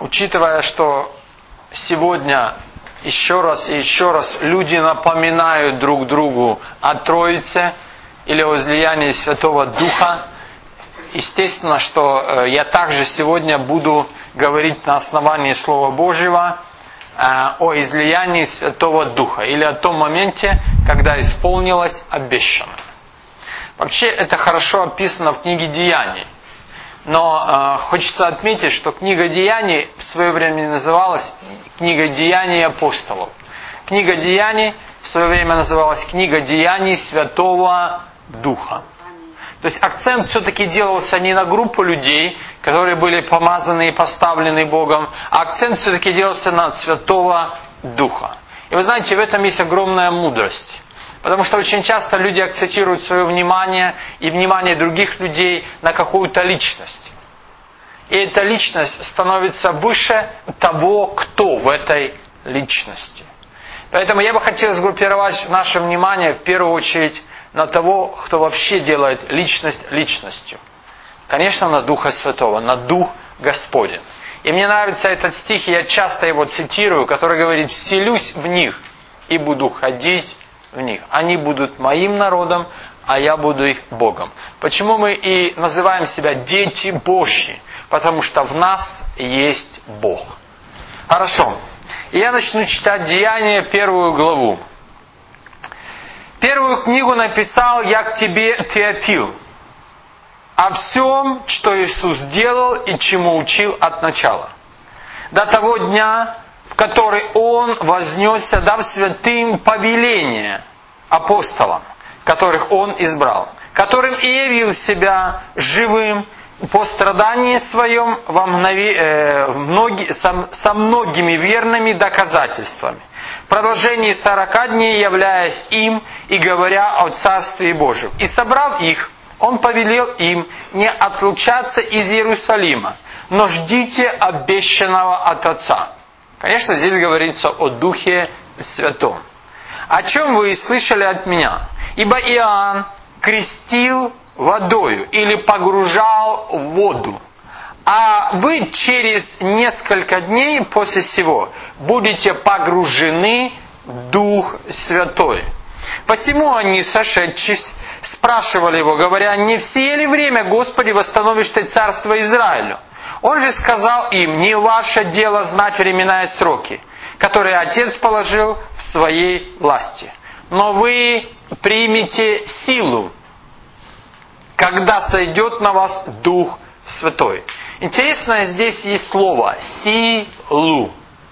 учитывая, что сегодня еще раз и еще раз люди напоминают друг другу о Троице или о излиянии Святого Духа, естественно, что я также сегодня буду говорить на основании Слова Божьего о излиянии Святого Духа или о том моменте, когда исполнилось обещанное. Вообще это хорошо описано в книге Деяний. Но хочется отметить, что книга Деяний в свое время называлась книга Деяний апостолов. Книга Деяний в свое время называлась книга Деяний Святого Духа. То есть акцент все-таки делался не на группу людей, которые были помазаны и поставлены Богом, а акцент все-таки делался на Святого Духа. И вы знаете, в этом есть огромная мудрость. Потому что очень часто люди акцентируют свое внимание и внимание других людей на какую-то личность. И эта личность становится выше того, кто в этой личности. Поэтому я бы хотел сгруппировать наше внимание в первую очередь на того, кто вообще делает личность личностью. Конечно, на Духа Святого, на Дух Господень. И мне нравится этот стих, и я часто его цитирую, который говорит: «Вселюсь в них и буду ходить в них. Они будут моим народом, а я буду их Богом». Почему мы и называем себя дети Божьи? Потому что в нас есть Бог. Хорошо. И я начну читать Деяния, 1 главу. Первую книгу написал я к тебе, Теофил, о всем, что Иисус делал и чему учил от начала, до того дня, в который Он вознесся, дав святым повеление апостолам, которых Он избрал, которым и явил себя живым по страдании Своем со многими верными доказательствами, в продолжении 40 дней являясь им и говоря о Царстве Божьем. И собрав их, Он повелел им не отлучаться из Иерусалима, но ждите обещанного от Отца. Конечно, здесь говорится о Духе Святом. О чем вы и слышали от меня. Ибо Иоанн крестил водою или погружал в воду. А вы через несколько дней после сего будете погружены в Дух Святой. Посему они, сошедшись, спрашивали его, говоря: не все ли время, Господи, восстановишь ты царство Израилю? Он же сказал им: не ваше дело знать времена и сроки, которые Отец положил в своей власти. Но вы примете силу, когда сойдет на вас Дух Святой. Интересно, здесь есть слово «силу».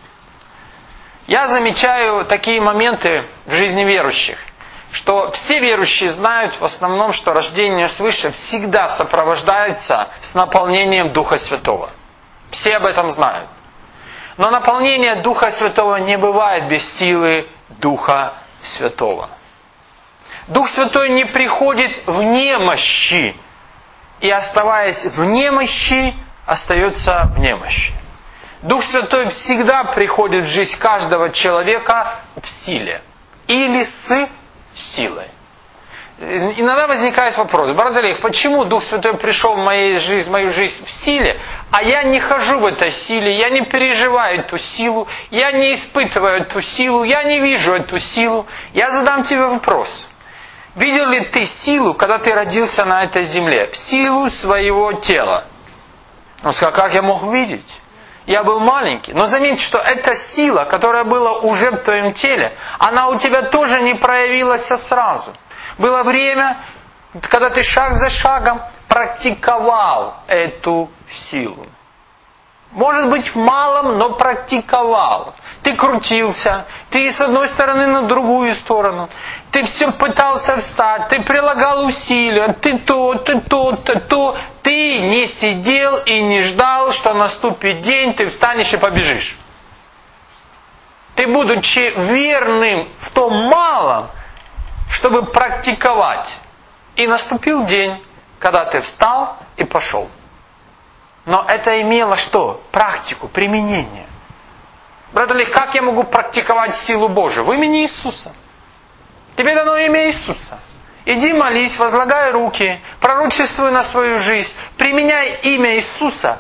Я замечаю такие моменты в жизни верующих, что все верующие знают в основном, что рождение свыше всегда сопровождается с наполнением Духа Святого. Все об этом знают. Но наполнение Духа Святого не бывает без силы Духа Святого. Дух Святой не приходит в немощи, и оставаясь в немощи, остается в немощи. Дух Святой всегда приходит в жизнь каждого человека в силе или с силой. Иногда возникает вопрос: брат Олег, почему Дух Святой пришел в мою жизнь в силе, а я не хожу в этой силе, я не переживаю эту силу, я не испытываю эту силу, я не вижу эту силу? Я задам тебе вопрос. Видел ли ты силу, когда ты родился на этой земле? Силу своего тела? Он сказал: как я мог видеть? Я был маленький. Но заметь, что эта сила, которая была уже в твоем теле, она у тебя тоже не проявилась сразу. Было время, когда ты шаг за шагом практиковал эту силу. Может быть, в малом, но практиковал. Ты крутился, ты с одной стороны на другую сторону. Ты все пытался встать, ты прилагал усилия, ты то. Ты не сидел и не ждал, что наступит день, ты встанешь и побежишь. Ты, будучи верным в том малом, чтобы практиковать. И наступил день, когда ты встал и пошел. Но это имело что? Практику, применение. Брат Олег, как я могу практиковать силу Божию? В имени Иисуса. Тебе дано имя Иисуса. Иди молись, возлагай руки, пророчествуй на свою жизнь, применяй имя Иисуса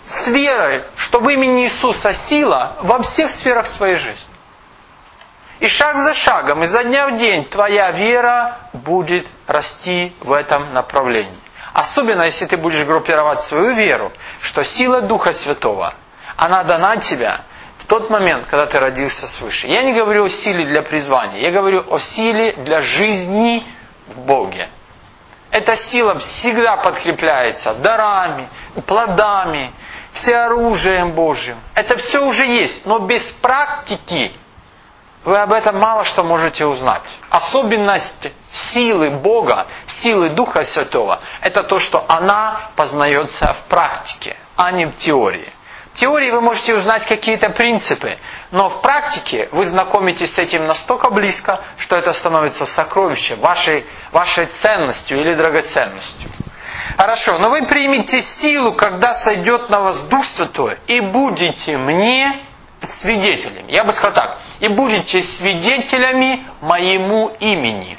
с верой, что в имени Иисуса сила во всех сферах своей жизни. И шаг за шагом, изо дня в день твоя вера будет расти в этом направлении. Особенно, если ты будешь группировать свою веру, что сила Духа Святого, она дана тебе в тот момент, когда ты родился свыше. Я не говорю о силе для призвания, я говорю о силе для жизни в Боге. Эта сила всегда подкрепляется дарами, плодами, всеоружием Божьим. Это все уже есть, но без практики вы об этом мало что можете узнать. Особенность силы Бога, силы Духа Святого, это то, что она познается в практике, а не в теории. В теории вы можете узнать какие-то принципы, но в практике вы знакомитесь с этим настолько близко, что это становится сокровищем, вашей ценностью или драгоценностью. Хорошо, но вы примете силу, когда сойдет на вас Дух Святой, и будете мне свидетелями. Я бы сказал так, и будете свидетелями моему имени.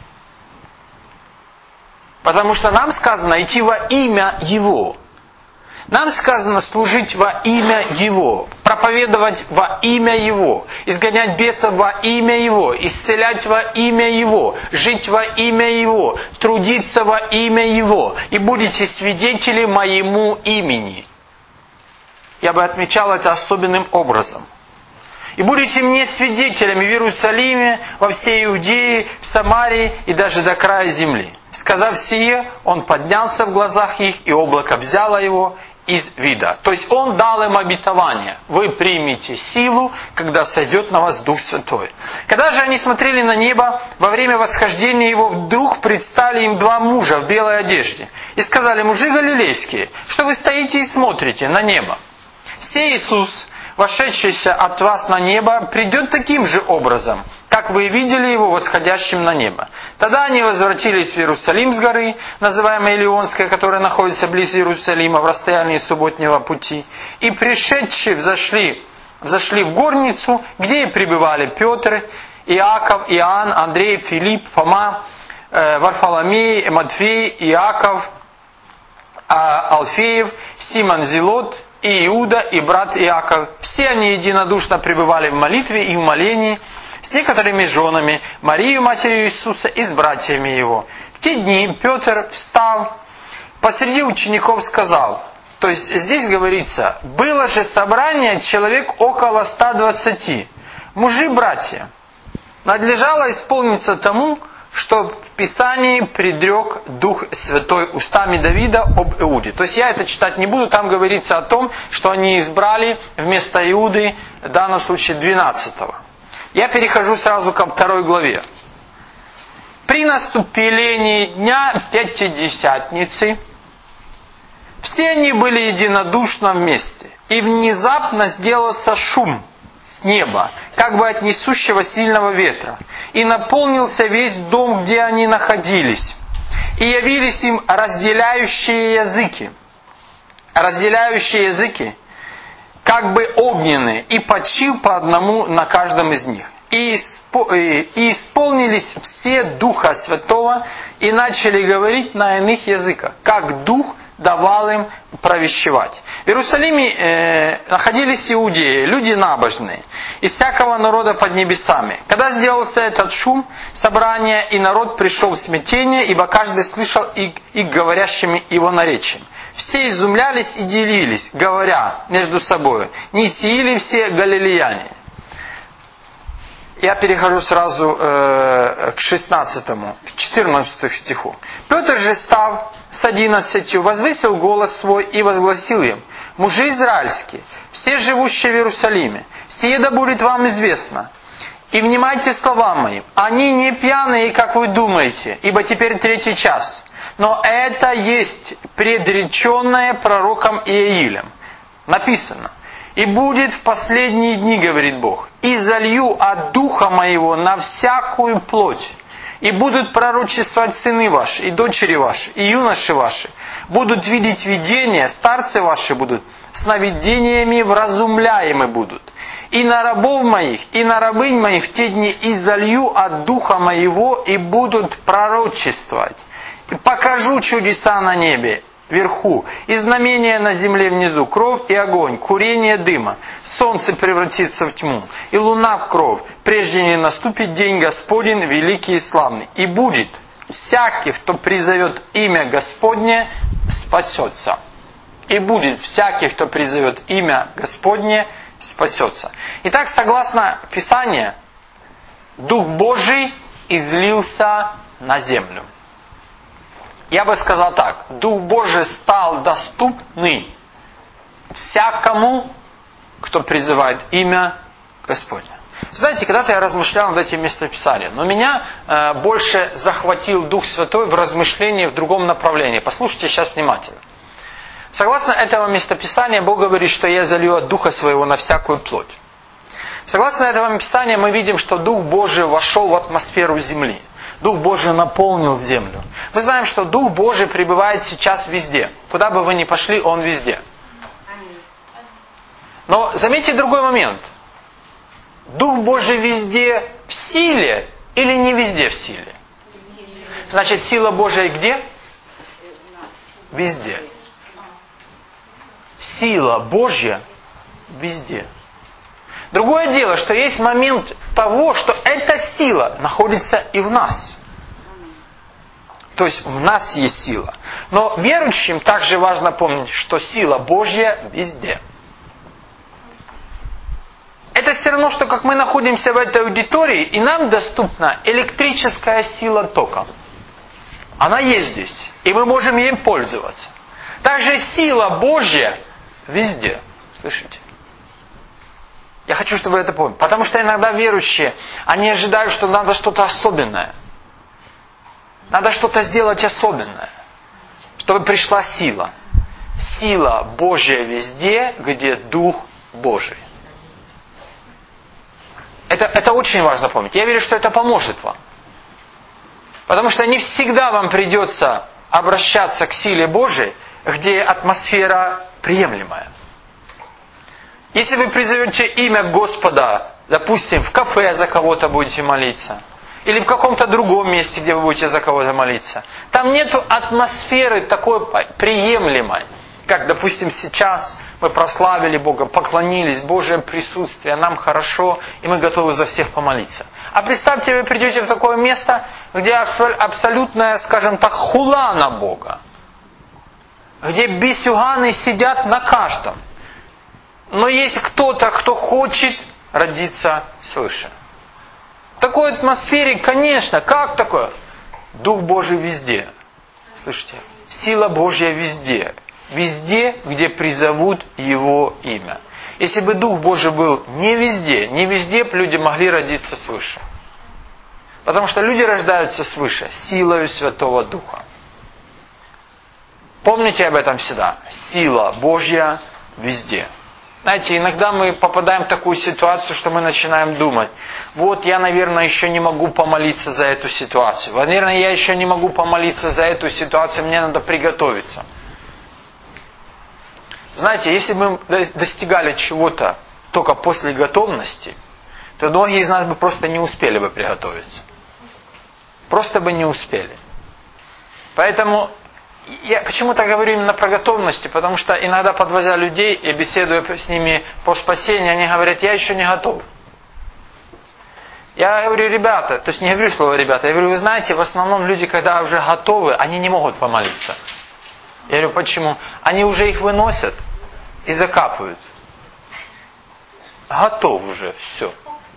Потому что нам сказано идти во имя Его. Нам сказано служить во имя Его, проповедовать во имя Его, изгонять бесов во имя Его, исцелять во имя Его, жить во имя Его, трудиться во имя Его, и будете свидетели моему имени. Я бы отмечал это особенным образом. И будете мне свидетелями в Иерусалиме, во всей Иудее, в Самарии и даже до края земли. Сказав сие, он поднялся в глазах их, и облако взяло его из вида. То есть он дал им обетование. Вы примете силу, когда сойдет на вас Дух Святой. Когда же они смотрели на небо, во время восхождения его вдруг предстали им два мужа в белой одежде. И сказали: мужи галилейские, что вы стоите и смотрите на небо? Сей Иисус, вошедшийся от вас на небо, придет таким же образом, как вы видели его восходящим на небо. Тогда они возвратились в Иерусалим с горы, называемой Илионской, которая находится близ Иерусалима, в расстоянии субботнего пути. И пришедшие взошли в горницу, где и пребывали Петр, Иаков, Иоанн, Андрей, Филипп, Фома, Варфоломей, Матфей, Иаков, Алфеев, Симон Зелот, и Иуда, и брат Иаков. Все они единодушно пребывали в молитве и в молении с некоторыми женами, Марию, матерью Иисуса, и с братьями его. В те дни Петр, встав, посреди учеников сказал, то есть здесь говорится, было же собрание человек около 120, мужи-братья. Надлежало исполниться тому, что в Писании предрек Дух Святой устами Давида об Иуде. То есть я это читать не буду, там говорится о том, что они избрали вместо Иуды, в данном случае 12-го. Я перехожу сразу ко 2 главе. При наступлении дня Пятидесятницы все они были единодушно вместе, и внезапно сделался шум с неба, как бы от несущего сильного ветра, и наполнился весь дом, где они находились. И явились им разделяющие языки, как бы огненные, и почил по одному на каждом из них. И исполнились все Духа Святого, и начали говорить на иных языках, как Дух давал им провещевать. В Иерусалиме находились иудеи, люди набожные, из всякого народа под небесами. Когда сделался этот шум собрания, и народ пришел в смятение, ибо каждый слышал и говорящими его наречием. Все изумлялись и делились, говоря между собой: не сии ли все галилеяне? Я перехожу сразу к 16-му, к 14 стиху. Петр же, став с 11, возвысил голос свой и возгласил им: мужи израильские, все живущие в Иерусалиме, сие да будет вам известно. И внимайте словам моим, они не пьяные, как вы думаете, ибо теперь 3 час. Но это есть предреченное пророком Иеилем. Написано: и будет в последние дни, говорит Бог, и залью от Духа моего на всякую плоть. И будут пророчествовать сыны ваши, и дочери ваши, и юноши ваши. Будут видеть видения, старцы ваши будут сновидениями вразумляемы будут. И на рабов моих, и на рабынь моих в те дни и залью от Духа моего, и будут пророчествовать. И покажу чудеса на небе, вверху, и знамения на земле внизу, кровь и огонь, курение дыма, солнце превратится в тьму, и луна в кровь, прежде не наступит день Господень великий и славный. И будет всякий, кто призовет имя Господне, спасется. И будет всякий, кто призовет имя Господне, спасется. Итак, согласно Писанию, Дух Божий излился на землю. Я бы сказал так: Дух Божий стал доступный всякому, кто призывает имя Господне. Знаете, когда-то я размышлял над этим местописанием, но меня больше захватил Дух Святой в размышлении в другом направлении. Послушайте сейчас внимательно. Согласно этого местописания, Бог говорит, что я залью от Духа Своего на всякую плоть. Согласно этому Писанию, мы видим, что Дух Божий вошел в атмосферу земли. Дух Божий наполнил землю. Мы знаем, что Дух Божий пребывает сейчас везде. Куда бы вы ни пошли, Он везде. Но заметьте другой момент. Дух Божий везде в силе или не везде в силе? Значит, сила Божия где? Везде. Сила Божья везде. Другое дело, что есть момент того, что эта сила находится и в нас. То есть в нас есть сила. Но верующим также важно помнить, что сила Божья везде. Это все равно, что как мы находимся в этой аудитории, и нам доступна электрическая сила тока. Она есть здесь, и мы можем ей пользоваться. Также сила Божья везде. Слышите? Я хочу, чтобы вы это помнили. Потому что иногда верующие, они ожидают, что надо что-то особенное. Надо что-то сделать особенное, чтобы пришла сила. Сила Божья везде, где Дух Божий. Это очень важно помнить. Я верю, что это поможет вам. Потому что не всегда вам придется обращаться к силе Божией, где атмосфера приемлемая. Если вы призовете имя Господа, допустим, в кафе за кого-то будете молиться, или в каком-то другом месте, где вы будете за кого-то молиться, там нету атмосферы такой приемлемой, как, допустим, сейчас мы прославили Бога, поклонились, Божье присутствие, нам хорошо, и мы готовы за всех помолиться. А представьте, вы придете в такое место, где абсолютная, скажем так, хула на Бога, где бисюганы сидят на каждом. Но есть кто-то, кто хочет родиться свыше. В такой атмосфере, конечно, как такое? Дух Божий везде. Слышите? Сила Божья везде. Везде, где призовут Его имя. Если бы Дух Божий был не везде бы люди могли родиться свыше. Потому что люди рождаются свыше, силою Святого Духа. Помните об этом всегда. Сила Божья везде. Знаете, иногда мы попадаем в такую ситуацию, что мы начинаем думать: вот я, наверное, еще не могу помолиться за эту ситуацию. Наверное, я еще не могу помолиться за эту ситуацию, мне надо приготовиться. Знаете, если бы мы достигали чего-то только после готовности, то многие из нас бы просто не успели бы приготовиться. Просто бы не успели. Поэтому я почему-то говорю именно про готовность, потому что иногда, подвозя людей и беседуя с ними по спасению, они говорят: я еще не готов. Я говорю: ребята, то есть не говорю слово ребята, я говорю: вы знаете, в основном люди, когда уже готовы, они не могут помолиться. Я говорю: почему? Они уже их выносят и закапывают. Готов уже, все.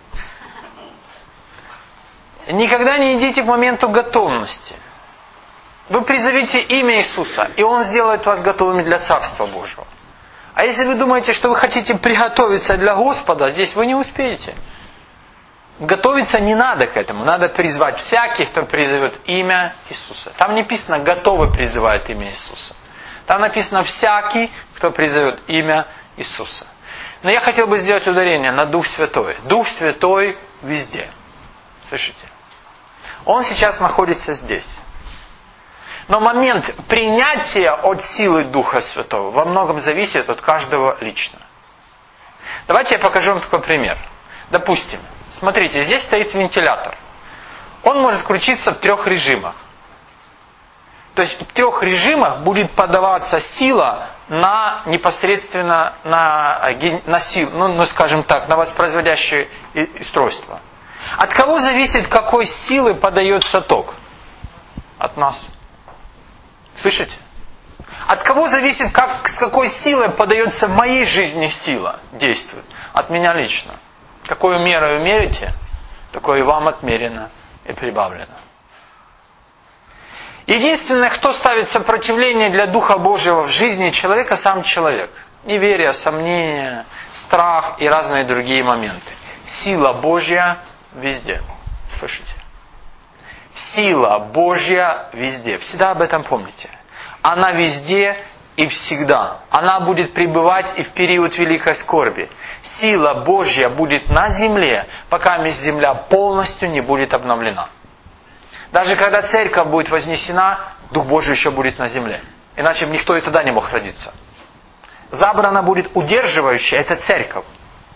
Никогда не идите к моменту готовности. Вы призовите имя Иисуса, и Он сделает вас готовыми для Царства Божьего. А если вы думаете, что вы хотите приготовиться для Господа, здесь вы не успеете. Готовиться не надо к этому. Надо призвать всяких, кто призовет имя Иисуса. Там не написано «готовы призывают имя Иисуса». Там написано «всякий, кто призовет имя Иисуса». Но я хотел бы сделать ударение на Дух Святой. Дух Святой везде. Слышите? Он сейчас находится здесь. Но момент принятия от силы Духа Святого во многом зависит от каждого лично. Давайте я покажу вам такой пример. Допустим, смотрите, здесь стоит вентилятор. Он может включиться в 3 режимах. То есть в 3 режимах будет подаваться сила непосредственно на силу, скажем так, на воспроизводящее устройство. От кого зависит, какой силы подается ток? От нас. Слышите? От кого зависит, с какой силой подается в моей жизни сила, действует? От меня лично. Какую меру мерите, такое и вам отмерено и прибавлено. Единственное, кто ставит сопротивление для Духа Божьего в жизни человека, сам человек. Неверие, сомнения, страх и разные другие моменты. Сила Божья везде. Слышите? Сила Божья везде. Всегда об этом помните. Она везде и всегда. Она будет пребывать и в период великой скорби. Сила Божья будет на земле, пока земля полностью не будет обновлена. Даже когда церковь будет вознесена, Дух Божий еще будет на земле. Иначе бы никто и тогда не мог родиться. Забрана будет удерживающая, это церковь.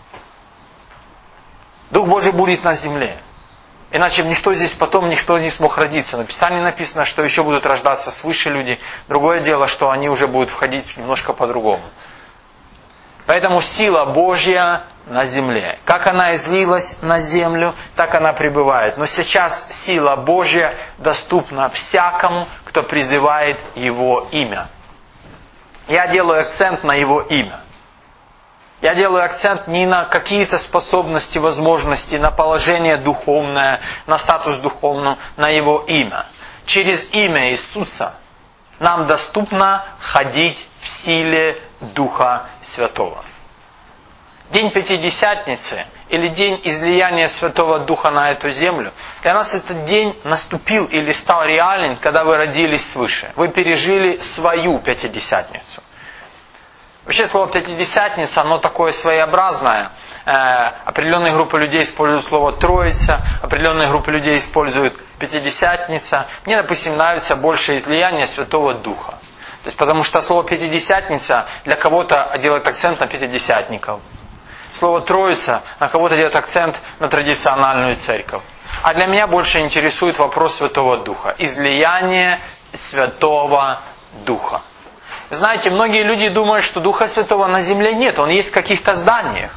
Дух Божий будет на земле. Иначе никто здесь потом не смог родиться. На Писании написано, что еще будут рождаться свыше люди. Другое дело, что они уже будут входить немножко по-другому. Поэтому сила Божья на земле. Как она излилась на землю, так она пребывает. Но сейчас сила Божья доступна всякому, кто призывает Его имя. Я делаю акцент на Его имя. Я делаю акцент не на какие-то способности, возможности, на положение духовное, на статус духовный, на Его имя. Через имя Иисуса нам доступно ходить в силе Духа Святого. День Пятидесятницы или день излияния Святого Духа на эту землю, для нас этот день наступил или стал реален, когда вы родились свыше. Вы пережили свою Пятидесятницу. Вообще слово «пятидесятница», оно такое своеобразное. Определенные группы людей используют слово «троица», определенные группы людей используют «пятидесятница». Мне, допустим, нравится больше излияние Святого Духа. То есть, потому что слово «пятидесятница» для кого-то делает акцент на пятидесятников. Слово «троица» на кого-то делает акцент на традициональную церковь. А для меня больше интересует вопрос Святого Духа. Излияние Святого Духа. Знаете, многие люди думают, что Духа Святого на земле нет. Он есть в каких-то зданиях.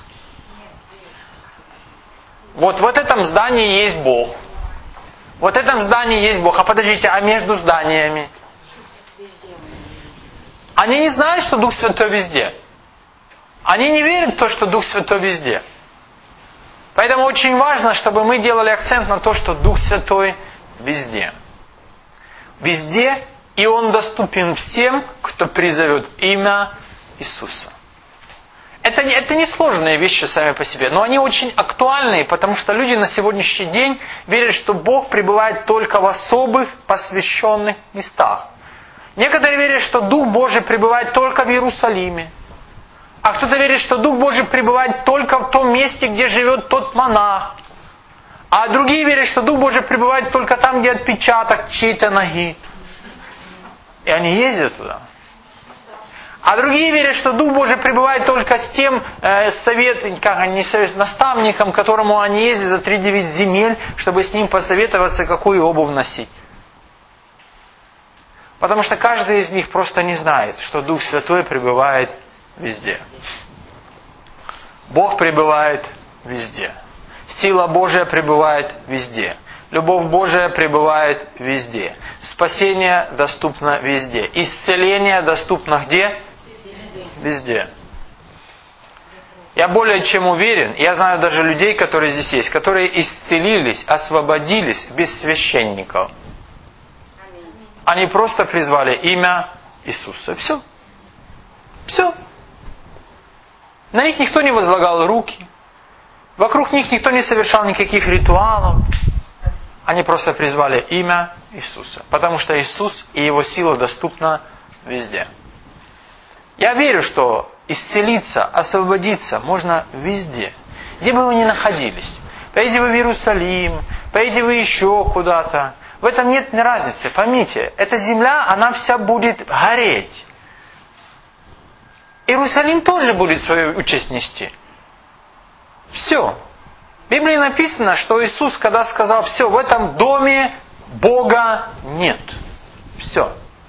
Вот в этом здании есть Бог. Вот в этом здании есть Бог. А подождите, а между зданиями? Они не знают, что Дух Святой везде. Они не верят в то, что Дух Святой везде. Поэтому очень важно, чтобы мы делали акцент на то, что Дух Святой везде. Везде. И Он доступен всем, кто призовет имя Иисуса. Это не сложные вещи сами по себе, но они очень актуальные, потому что люди на сегодняшний день верят, что Бог пребывает только в особых посвященных местах. Некоторые верят, что Дух Божий пребывает только в Иерусалиме. А кто-то верит, что Дух Божий пребывает только в том месте, где живет тот монах. А другие верят, что Дух Божий пребывает только там, где отпечаток чьей-то ноги. И они ездят туда. А другие верят, что Дух Божий пребывает только с тем наставником, к которому они ездят за 3-9 земель, чтобы с ним посоветоваться, какую обувь носить. Потому что каждый из них просто не знает, что Дух Святой пребывает везде. Бог пребывает везде. Сила Божия пребывает везде. Любовь Божия пребывает везде. Спасение доступно везде. Исцеление доступно где? Везде. Я более чем уверен, я знаю даже людей, которые здесь есть, которые исцелились, освободились без священников. Они просто призвали имя Иисуса. Все. Все. На них никто не возлагал руки. Вокруг них никто не совершал никаких ритуалов. Они просто призвали имя Иисуса. Потому что Иисус и Его сила доступна везде. Я верю, что исцелиться, освободиться можно везде. Где бы вы ни находились. Поедете вы в Иерусалим, поедете вы еще куда-то. В этом нет разницы. Поймите, эта земля, она вся будет гореть. Иерусалим тоже будет свою участь нести. Все. В Библии написано, что Иисус, когда сказал: все, в этом доме Бога нет. Все.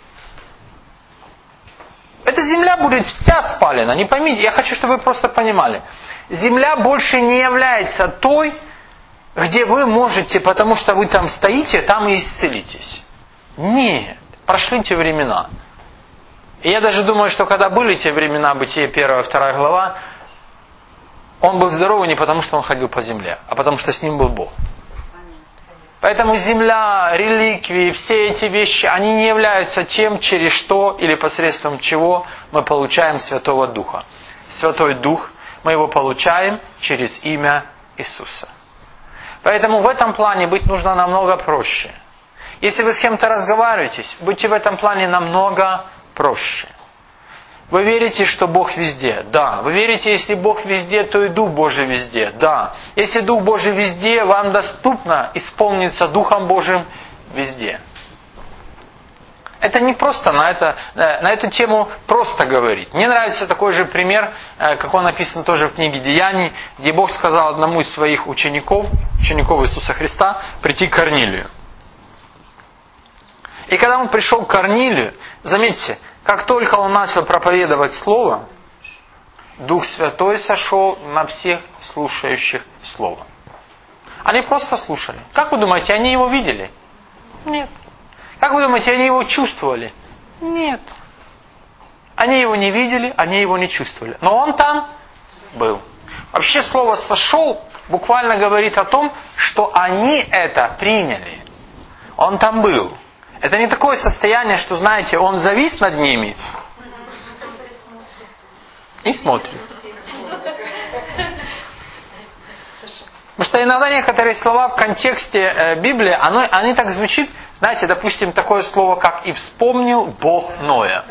Эта земля будет вся спалена. Не поймите, я хочу, чтобы вы просто понимали. Земля больше не является той, где вы можете, потому что вы там стоите, там и исцелитесь. Нет, прошли те времена. И я даже думаю, что когда были те времена, Бытие 1-2 глава, он был здоровый не потому, что он ходил по земле, а потому, что с ним был Бог. Поэтому земля, реликвии, все эти вещи, они не являются тем, через что или посредством чего мы получаем Святого Духа. Святой Дух, мы его получаем через имя Иисуса. Поэтому в этом плане быть нужно намного проще. Если вы с кем-то разговариваетесь, будьте в этом плане намного проще. Вы верите, что Бог везде? Да. Вы верите, если Бог везде, то и Дух Божий везде? Да. Если Дух Божий везде, вам доступно исполниться Духом Божьим везде. Это не просто на эту тему просто говорить. Мне нравится такой же пример, как он написан тоже в книге Деяний, где Бог сказал одному из своих учеников Иисуса Христа, прийти к Корнилию. И когда он пришел к Корнилию, заметьте, как только он начал проповедовать Слово, Дух Святой сошел на всех слушающих Слово. Они просто слушали. Как вы думаете, они его видели? Нет. Как вы думаете, они его чувствовали? Нет. Они его не видели, они его не чувствовали. Но он там был. Вообще слово «сошел» буквально говорит о том, что они это приняли. Он там был. Это не такое состояние, что, знаете, он завис над ними и смотрит. Потому что иногда некоторые слова в контексте Библии, они так звучат, знаете, допустим, такое слово, как «и вспомнил Бог Ноя».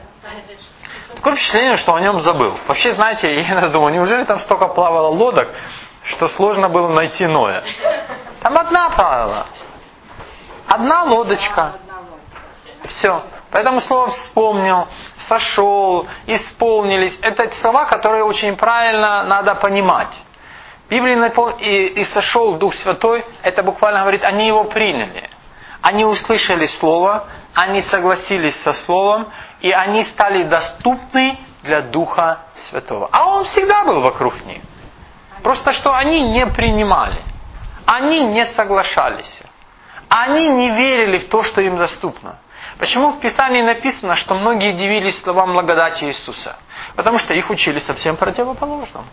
Такое впечатление, что о нем забыл. Вообще, знаете, я иногда думаю, неужели там столько плавало лодок, что сложно было найти Ноя? Там одна плавала. Одна лодочка. Все. Поэтому слово «вспомнил», «сошел», «исполнились» — это слова, которые очень правильно надо понимать. В Библии и «сошел Дух Святой» — это буквально говорит, они его приняли. Они услышали Слово, они согласились со Словом, и они стали доступны для Духа Святого. А Он всегда был вокруг них. Просто что они не принимали. Они не соглашались. Они не верили в то, что им доступно. Почему в Писании написано, что многие дивились словам благодати Иисуса? Потому что их учили совсем противоположному.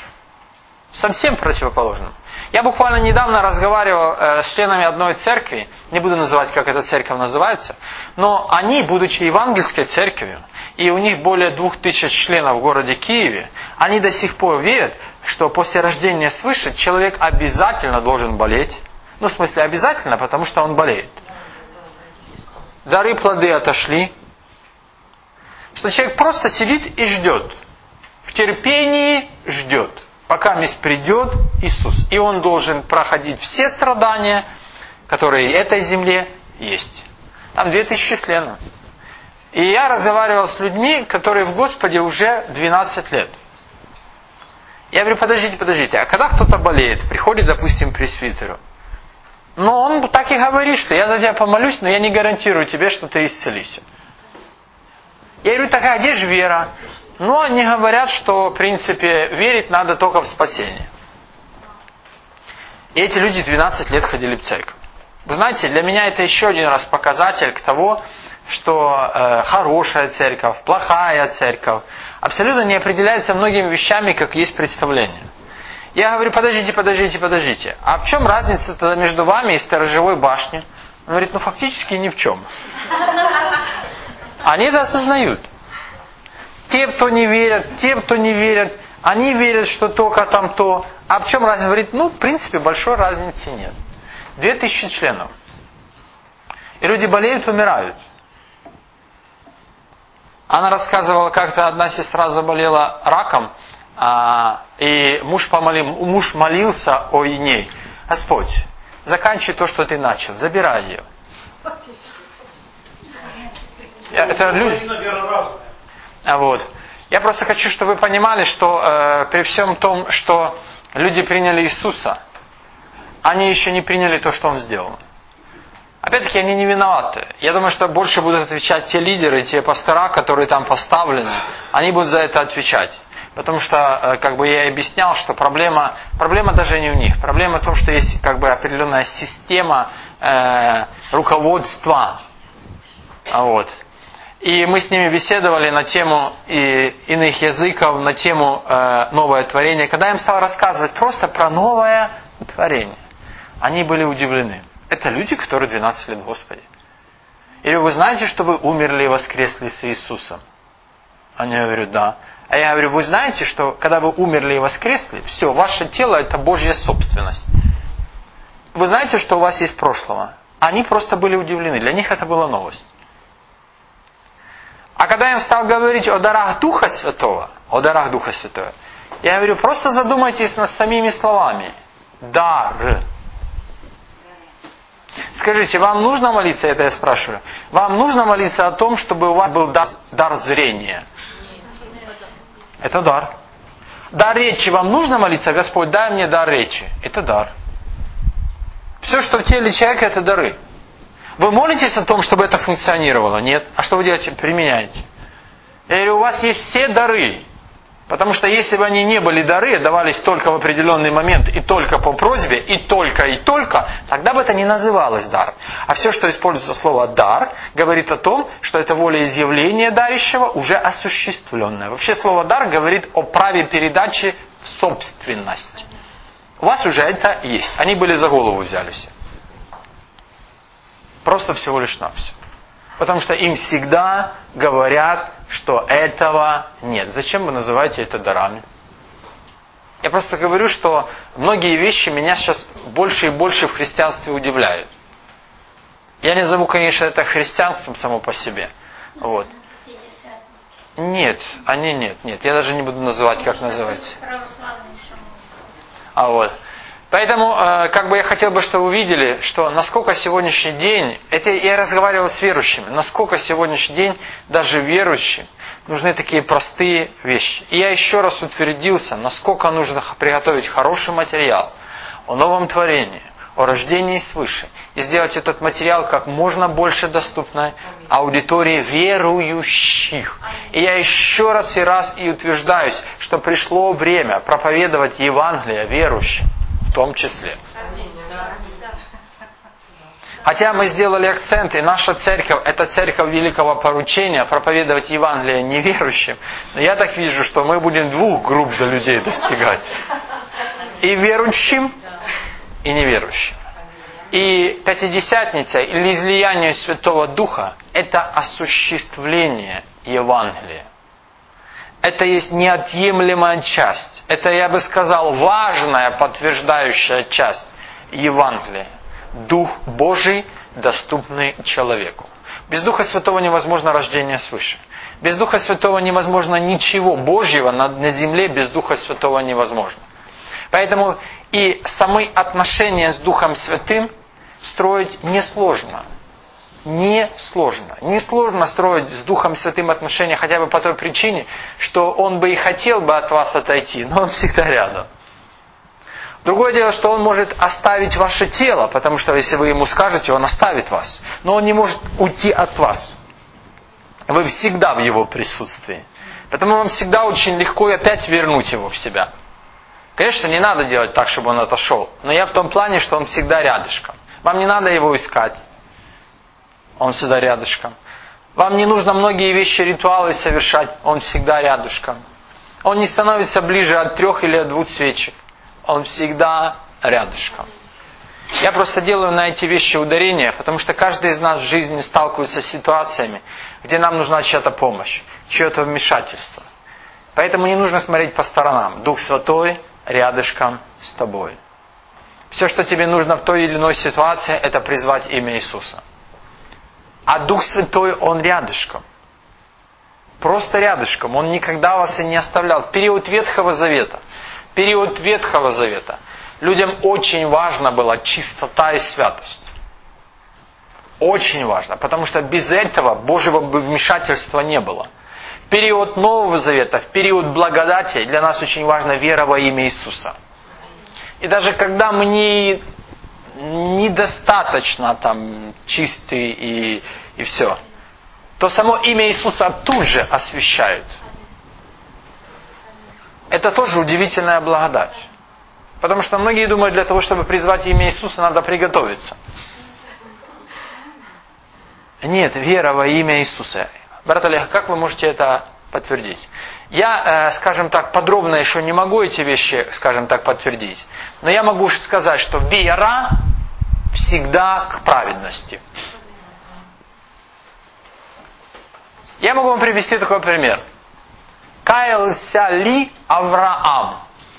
Совсем противоположным. Я буквально недавно разговаривал с членами одной церкви, не буду называть, как эта церковь называется, но они, будучи евангельской церковью, и у них более 2000 членов в городе Киеве, они до сих пор верят, что после рождения свыше человек обязательно должен болеть. Ну, в смысле, обязательно, потому что он болеет. Дары, плоды отошли. Что человек просто сидит и ждет. В терпении ждет. Пока месть придет Иисус. И Он должен проходить все страдания, которые этой земле есть. Там 2000 членов. И я разговаривал с людьми, которые в Господе уже 12 лет. Я говорю, подождите, а когда кто-то болеет, приходит, допустим, к пресвитеру, но он так и говорит, что я за тебя помолюсь, но я не гарантирую тебе, что ты исцелишься. Я говорю, так а где же вера? Ну, они говорят, что, в принципе, верить надо только в спасение. И эти люди 12 лет ходили в церковь. Вы знаете, для меня это еще один раз показатель того, что хорошая церковь, плохая церковь абсолютно не определяется многими вещами, как есть представление. Я говорю, подождите. А в чем разница тогда между вами и сторожевой башней? Он говорит, фактически ни в чем. Они это осознают. Те, кто не верят, они верят, что только там то. А в чем разница? Говорит, в принципе, большой разницы нет. 2000 членов. И люди болеют, умирают. Она рассказывала, как-то одна сестра заболела раком, и муж молился о ней. Господь, заканчивай то, что ты начал, забирай ее. Это люди. Я просто хочу, чтобы вы понимали, что при всем том, что люди приняли Иисуса, они еще не приняли то, что Он сделал. Опять-таки, они не виноваты. Я думаю, что больше будут отвечать те лидеры, те пастора, которые там поставлены. Они будут за это отвечать. Потому что, как бы я и объяснял, что проблема даже не у них. Проблема в том, что есть как бы определенная система руководства. Вот. И мы с ними беседовали на тему иных языков, на тему новое творение. Когда я им стал рассказывать просто про новое творение, они были удивлены. Это люди, которые 12 лет Господи. Или вы знаете, что вы умерли и воскресли с Иисусом? Они говорят, да. А я говорю, вы знаете, что когда вы умерли и воскресли, все, ваше тело это Божья собственность. Вы знаете, что у вас есть прошлого? Они просто были удивлены. Для них это была новость. А когда я им стал говорить о дарах Духа Святого, я говорю, просто задумайтесь над самими словами. Дар. Скажите, вам нужно молиться, это я спрашиваю, вам нужно молиться о том, чтобы у вас был дар зрения? Это дар. Дар речи, вам нужно молиться, Господь, дай мне дар речи? Это дар. Все, что в теле человека, это дары. Вы молитесь о том, чтобы это функционировало? Нет. А что вы делаете? Применяете. Я говорю, у вас есть все дары. Потому что если бы они не были дары, давались только в определенный момент, и только по просьбе, и только, тогда бы это не называлось дар. А все, что используется слово дар, говорит о том, что это волеизъявление дарящего уже осуществленное. Вообще слово дар говорит о праве передачи в собственность. У вас уже это есть. Они были за голову взяли все. Просто всего лишь навсего. Потому что им всегда говорят, что этого нет. Зачем вы называете это дарами? Я просто говорю, что многие вещи меня сейчас больше и больше в христианстве удивляют. Я не зову, конечно, это христианством само по себе. Вот. Нет, они нет. Я даже не буду называть, как называется. Вот. Поэтому, как бы я хотел бы, чтобы вы увидели, что насколько сегодняшний день, это я разговаривал с верующими, насколько сегодняшний день даже верующим нужны такие простые вещи. И я еще раз утвердился, насколько нужно приготовить хороший материал о новом творении, о рождении свыше, и сделать этот материал как можно больше доступной аудитории верующих. И я еще раз и утверждаюсь, что пришло время проповедовать Евангелие верующим. В том числе. Хотя мы сделали акцент, и наша церковь, это церковь великого поручения, проповедовать Евангелие неверующим. Но я так вижу, что мы будем двух групп за людей достигать. И верующим, и неверующим. И Пятидесятница, или излияние Святого Духа, это осуществление Евангелия. Это есть неотъемлемая часть. Это, я бы сказал, важная подтверждающая часть Евангелия. Дух Божий, доступный человеку. Без Духа Святого невозможно рождение свыше. Без Духа Святого невозможно ничего Божьего на земле, без Духа Святого невозможно. Поэтому и самые отношения с Духом Святым строить несложно. Несложно строить с Духом Святым отношения хотя бы по той причине, что Он бы и хотел бы от вас отойти, но Он всегда рядом. Другое дело, что Он может оставить ваше тело, потому что если вы Ему скажете, Он оставит вас. Но Он не может уйти от вас. Вы всегда в Его присутствии. Поэтому вам всегда очень легко опять вернуть Его в себя. Конечно, не надо делать так, чтобы Он отошел. Но я в том плане, что Он всегда рядышком. Вам не надо Его искать. Он всегда рядышком. Вам не нужно многие вещи, ритуалы совершать. Он всегда рядышком. Он не становится ближе от 3 или от 2 свечек. Он всегда рядышком. Я просто делаю на эти вещи ударение, потому что каждый из нас в жизни сталкивается с ситуациями, где нам нужна чья-то помощь, чье-то вмешательство. Поэтому не нужно смотреть по сторонам. Дух Святой рядышком с тобой. Все, что тебе нужно в той или иной ситуации, это призвать имя Иисуса. А Дух Святой, Он рядышком. Просто рядышком. Он никогда вас и не оставлял. В период Ветхого Завета людям очень важно было чистота и святость. Очень важно. Потому что без этого Божьего вмешательства не было. В период Нового Завета, в период благодати для нас очень важна вера во имя Иисуса. И даже когда мы недостаточно там чистый и все, то само имя Иисуса тут же освящают. Это тоже удивительная благодать. Потому что многие думают, для того, чтобы призвать имя Иисуса, надо приготовиться. Нет, вера во имя Иисуса. Брат Олег, как вы можете это подтвердить? Я, скажем так, подробно еще не могу эти вещи, скажем так, подтвердить. Но я могу сказать, что вера всегда к праведности. Я могу вам привести такой пример. Каялся ли Авраам,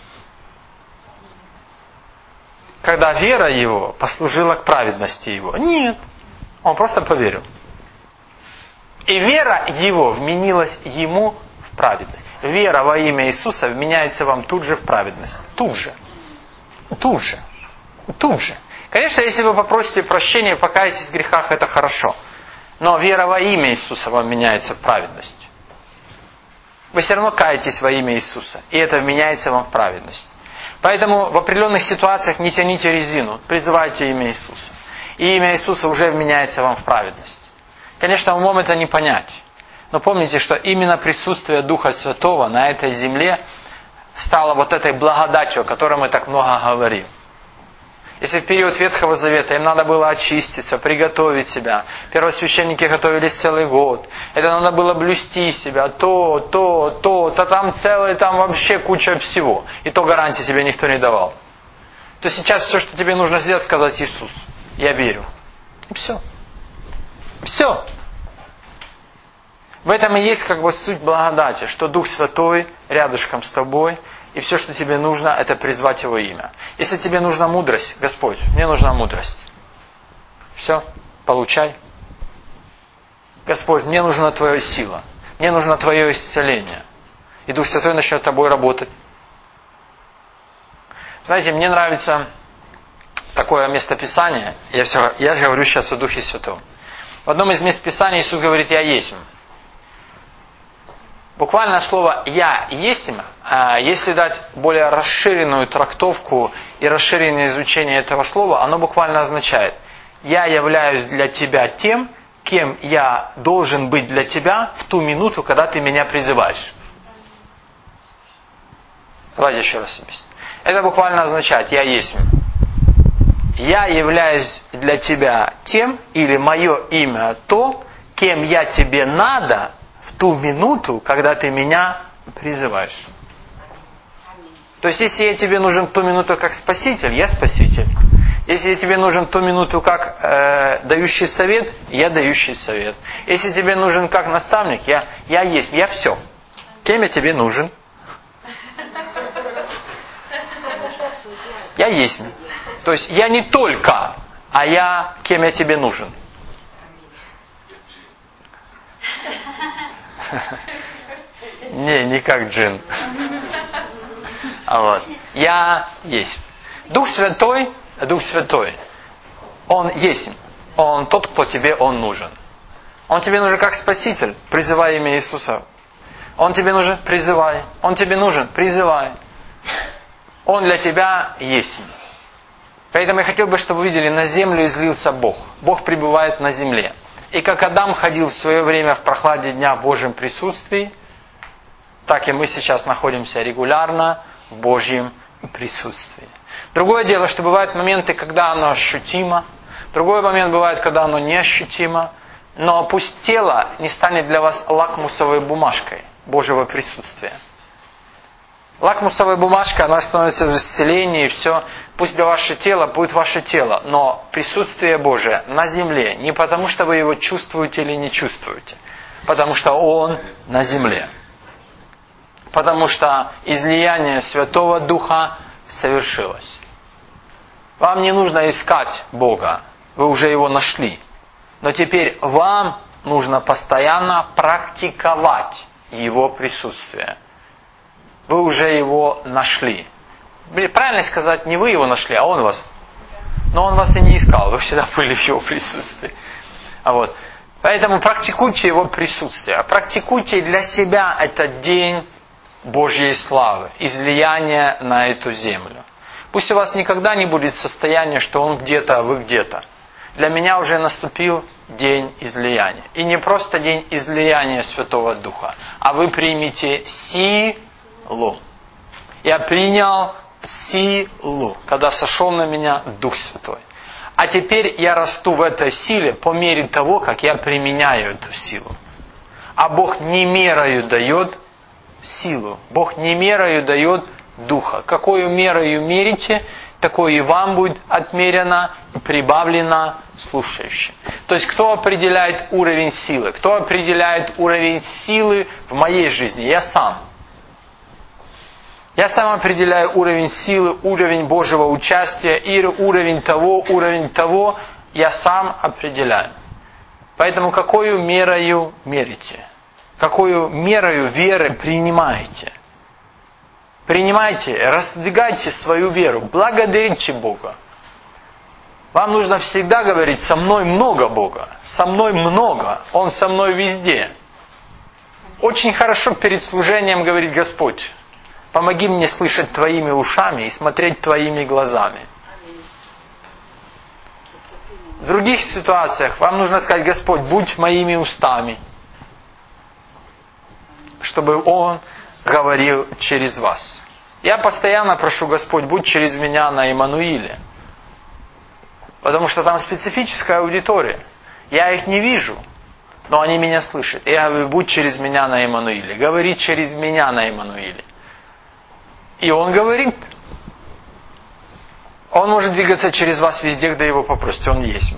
когда вера его послужила к праведности его? Нет. Он просто поверил. И вера его вменилась ему в праведность. Вера во имя Иисуса вменяется вам тут же в праведность. Тут же. Тут же. Тут же. Конечно, если вы попросите прощения, покаетесь в грехах, это хорошо. Но вера во имя Иисуса вам меняется в праведность. Вы все равно каетесь во имя Иисуса. И это вменяется вам в праведность. Поэтому в определенных ситуациях не тяните резину. Призывайте имя Иисуса. И имя Иисуса уже вменяется вам в праведность. Конечно, умом это не понять. Но помните, что именно присутствие Духа Святого на этой земле стало вот этой благодатью, о которой мы так много говорим. Если в период Ветхого Завета им надо было очиститься, приготовить себя, первосвященники готовились целый год, это надо было блюсти себя, то там целый, там вообще куча всего. И то гарантии тебе никто не давал. То сейчас все, что тебе нужно сделать, сказать: Иисус, я верю. И все. Все. В этом и есть как бы суть благодати, что Дух Святой рядышком с тобой, и все, что тебе нужно, это призвать Его имя. Если тебе нужна мудрость, Господь, мне нужна мудрость. Все, получай. Господь, мне нужна Твоя сила. Мне нужно Твое исцеление. И Дух Святой начнет тобой работать. Знаете, мне нравится такое местописание. Я говорю сейчас о Духе Святом. В одном из мест Писания Иисус говорит: «Я есмь». Буквально слово «я есмь», если дать более расширенную трактовку и расширенное изучение этого слова, оно буквально означает: «Я являюсь для тебя тем, кем я должен быть для тебя в ту минуту, когда ты меня призываешь». Давайте еще раз объясню. Это буквально означает: «Я есмь». Я являюсь для тебя тем, или мое имя то, кем я тебе надо в ту минуту, когда ты меня призываешь. То есть, если я тебе нужен в ту минуту как спаситель, я спаситель. Если тебе нужен в ту минуту как дающий совет, я дающий совет. Если тебе нужен как наставник, я есть, я все. Кем я тебе нужен? Я есть. То есть я не только, а я кем я тебе нужен. Не как джин. А вот. Я есть. Дух Святой, Он есть. Он тот, кто тебе Он нужен. Он тебе нужен как Спаситель, призывай имя Иисуса. Он тебе нужен, призывай. Он тебе нужен, призывай. Он для тебя есть. Поэтому я хотел бы, чтобы вы видели, на землю излился Бог. Бог пребывает на земле. И как Адам ходил в свое время в прохладе дня в Божьем присутствии, так и мы сейчас находимся регулярно в Божьем присутствии. Другое дело, что бывают моменты, когда оно ощутимо. Другой момент бывает, когда оно неощутимо. Но пусть тело не станет для вас лакмусовой бумажкой Божьего присутствия. Лакмусовая бумажка, она становится в исцелении, и все. Пусть для вашего тела будет ваше тело, но присутствие Божие на земле не потому, что вы его чувствуете или не чувствуете, потому что Он на земле. Потому что излияние Святого Духа совершилось. Вам не нужно искать Бога, вы уже Его нашли. Но теперь вам нужно постоянно практиковать Его присутствие. Вы уже Его нашли. Правильно сказать, не вы Его нашли, а Он вас. Но Он вас и не искал, вы всегда были в Его присутствии. Вот. Поэтому практикуйте Его присутствие. Практикуйте для себя этот день Божьей славы, излияния на эту землю. Пусть у вас никогда не будет состояния, что он где-то, а вы где-то. Для меня уже наступил день излияния. И не просто день излияния Святого Духа, а вы примете силу. Я принял силу, когда сошел на меня Дух Святой. А теперь я расту в этой силе по мере того, как я применяю эту силу. А Бог не мерою дает силу. Бог не мерою дает Духа. Какую мерою мерите, такое и вам будет отмерено и прибавлено слушающим. То есть, кто определяет уровень силы? Кто определяет уровень силы в моей жизни? Я сам. Я сам определяю уровень силы, уровень Божьего участия, и уровень того, я сам определяю. Поэтому какую мерою мерите? Какую мерою веры принимаете? Принимайте, раздвигайте свою веру, благодарите Бога. Вам нужно всегда говорить: со мной много Бога, со мной много, Он со мной везде. Очень хорошо перед служением говорить: Господь, помоги мне слышать Твоими ушами и смотреть Твоими глазами. В других ситуациях вам нужно сказать: Господь, будь моими устами, чтобы Он говорил через вас. Я постоянно прошу: Господь, будь через меня на Иммануиле. Потому что там специфическая аудитория. Я их не вижу, но они меня слышат. Я говорю: будь через меня на Иммануиле. Говори через меня на Иммануиле. И Он говорит. Он может двигаться через вас везде, где Его попросите. Он есть.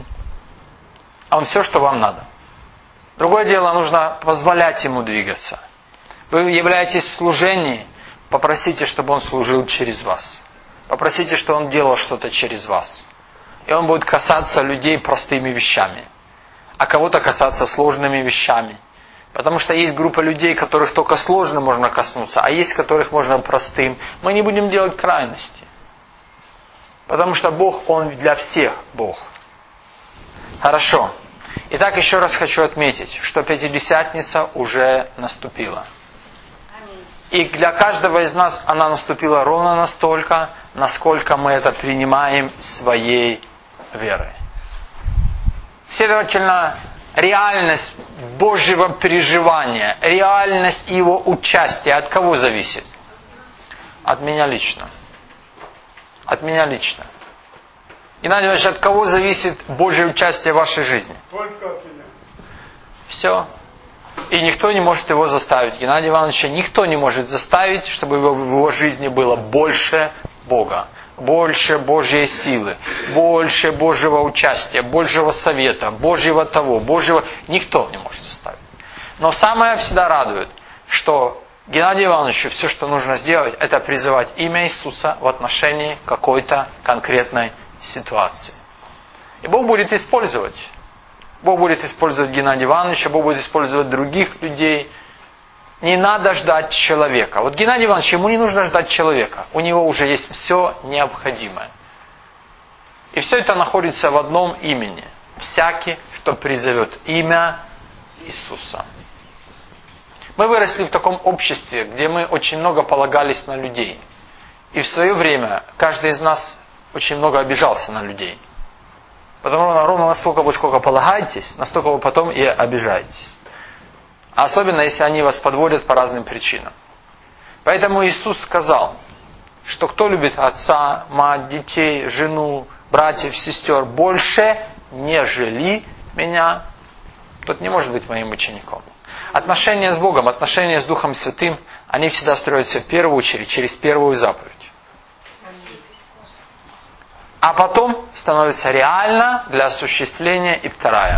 Он все, что вам надо. Другое дело, нужно позволять Ему двигаться. Вы являетесь в служении, попросите, чтобы Он служил через вас. Попросите, чтобы Он делал что-то через вас. И Он будет касаться людей простыми вещами. А кого-то касаться сложными вещами. Потому что есть группа людей, которых только сложным можно коснуться, а есть, которых можно простым. Мы не будем делать крайности. Потому что Бог, Он для всех Бог. Хорошо. Итак, еще раз хочу отметить, что Пятидесятница уже наступила. И для каждого из нас она наступила ровно настолько, насколько мы это принимаем своей верой. Следовательно, реальность Божьего переживания, реальность Его участия от кого зависит? От меня лично. От меня лично. Геннадий Иванович, от кого зависит Божье участие в вашей жизни? Только от меня. Все. И никто не может его заставить. Геннадия Ивановича никто не может заставить, чтобы в его жизни было больше Бога. Больше Божьей силы. Больше Божьего участия. Божьего совета. Божьего того. Божьего... Никто не может заставить. Но самое всегда радует, что Геннадию Ивановичу все, что нужно сделать, это призывать имя Иисуса в отношении какой-то конкретной ситуации. И Бог будет использовать. Бог будет использовать Геннадия Ивановича, Бог будет использовать других людей. Не надо ждать человека. Вот Геннадий Иванович, ему не нужно ждать человека. У него уже есть все необходимое. И все это находится в одном имени. Всякий, кто призовет имя Иисуса. Мы выросли в таком обществе, где мы очень много полагались на людей. И в свое время каждый из нас очень много обижался на людей. Потому что ровно настолько вы сколько полагаетесь, настолько вы потом и обижаетесь. Особенно, если они вас подводят по разным причинам. Поэтому Иисус сказал, что кто любит отца, мать, детей, жену, братьев, сестер больше, нежели меня, тот не может быть моим учеником. Отношения с Богом, отношения с Духом Святым, они всегда строятся в первую очередь через первую заповедь. А потом становится реально для осуществления и вторая.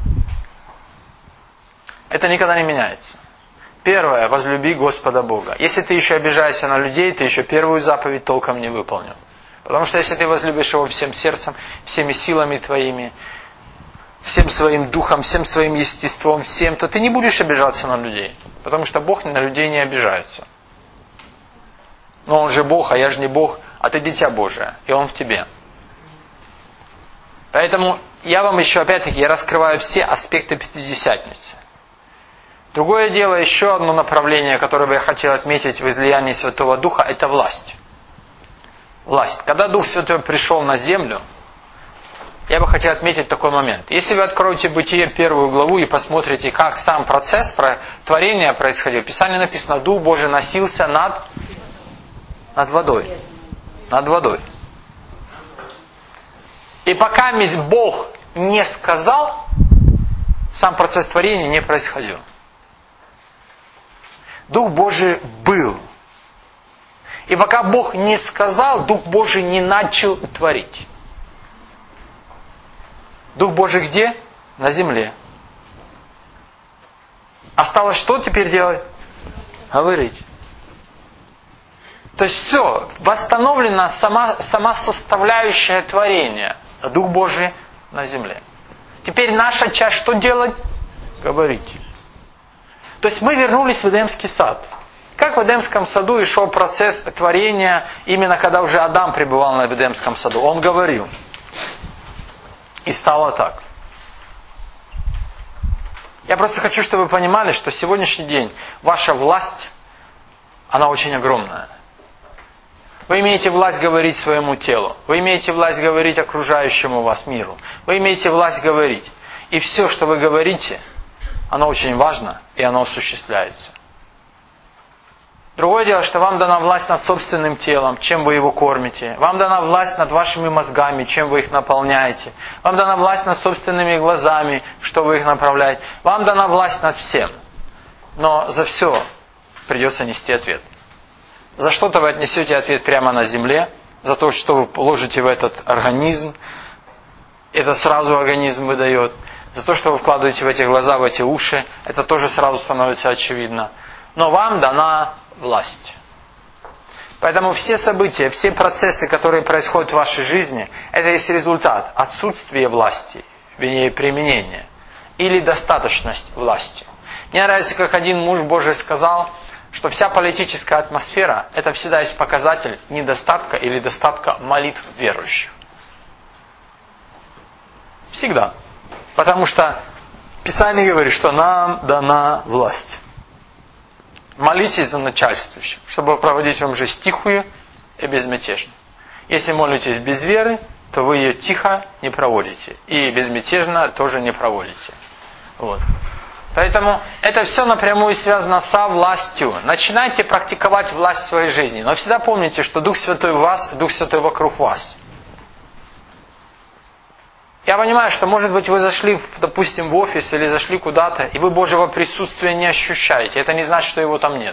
Это никогда не меняется. Первое, возлюби Господа Бога. Если ты еще обижаешься на людей, ты еще первую заповедь толком не выполнил. Потому что если ты возлюбишь Его всем сердцем, всеми силами твоими, всем своим духом, всем своим естеством, всем, то ты не будешь обижаться на людей. Потому что Бог на людей не обижается. Но Он же Бог, а я же не Бог, а ты дитя Божие, и Он в тебе. Поэтому я вам еще, опять-таки, я раскрываю все аспекты Пятидесятницы. Другое дело, еще одно направление, которое бы я хотел отметить в излиянии Святого Духа, это власть. власть. Когда Дух Святой пришел на землю, я бы хотел отметить такой момент. Если вы откроете Бытие 1 главу и посмотрите, как сам процесс творения происходил, в Писании написано, Дух Божий носился над водой. Над водой. И пока Бог не сказал, сам процесс творения не происходил. Дух Божий был. И пока Бог не сказал, Дух Божий не начал творить. Дух Божий где? На земле. Осталось что теперь делать? Говорить. То есть все, восстановлена сама составляющая творения. Дух Божий на земле. Теперь наша часть что делать? Говорить. То есть мы вернулись в Эдемский сад. Как в Эдемском саду и шел процесс творения, именно когда уже Адам пребывал на Эдемском саду. Он говорил. И стало так. Я просто хочу, чтобы вы понимали, что сегодняшний день ваша власть, она очень огромная. Вы имеете власть говорить своему телу. Вы имеете власть говорить окружающему вас миру. Вы имеете власть говорить. И все, что вы говорите, оно очень важно, и оно осуществляется. Другое дело, что вам дана власть над собственным телом, чем вы его кормите. Вам дана власть над вашими мозгами, чем вы их наполняете. Вам дана власть над собственными глазами, что вы их направляете. Вам дана власть над всем. Но за все придется нести ответ. За что-то вы отнесете ответ прямо на земле, за то, что вы положите в этот организм, это сразу организм выдает. За то, что вы вкладываете в эти глаза, в эти уши, это тоже сразу становится очевидно. Но вам дана власть. Поэтому все события, все процессы, которые происходят в вашей жизни, это есть результат отсутствия власти, вернее применения, или достаточность власти. Мне нравится, как один муж Божий сказал, что вся политическая атмосфера, это всегда есть показатель недостатка или достатка молитв верующих. Всегда. Потому что Писание говорит, что нам дана власть. Молитесь за начальствующих, чтобы проводить вам жизнь тихую и безмятежно. Если молитесь без веры, то вы ее тихо не проводите. И безмятежно тоже не проводите. Вот. Поэтому это все напрямую связано со властью. Начинайте практиковать власть в своей жизни. Но всегда помните, что Дух Святой в вас, Дух Святой вокруг вас. Я понимаю, что, может быть, вы зашли, допустим, в офис или зашли куда-то, и вы Божьего присутствия не ощущаете. Это не значит, что его там нет.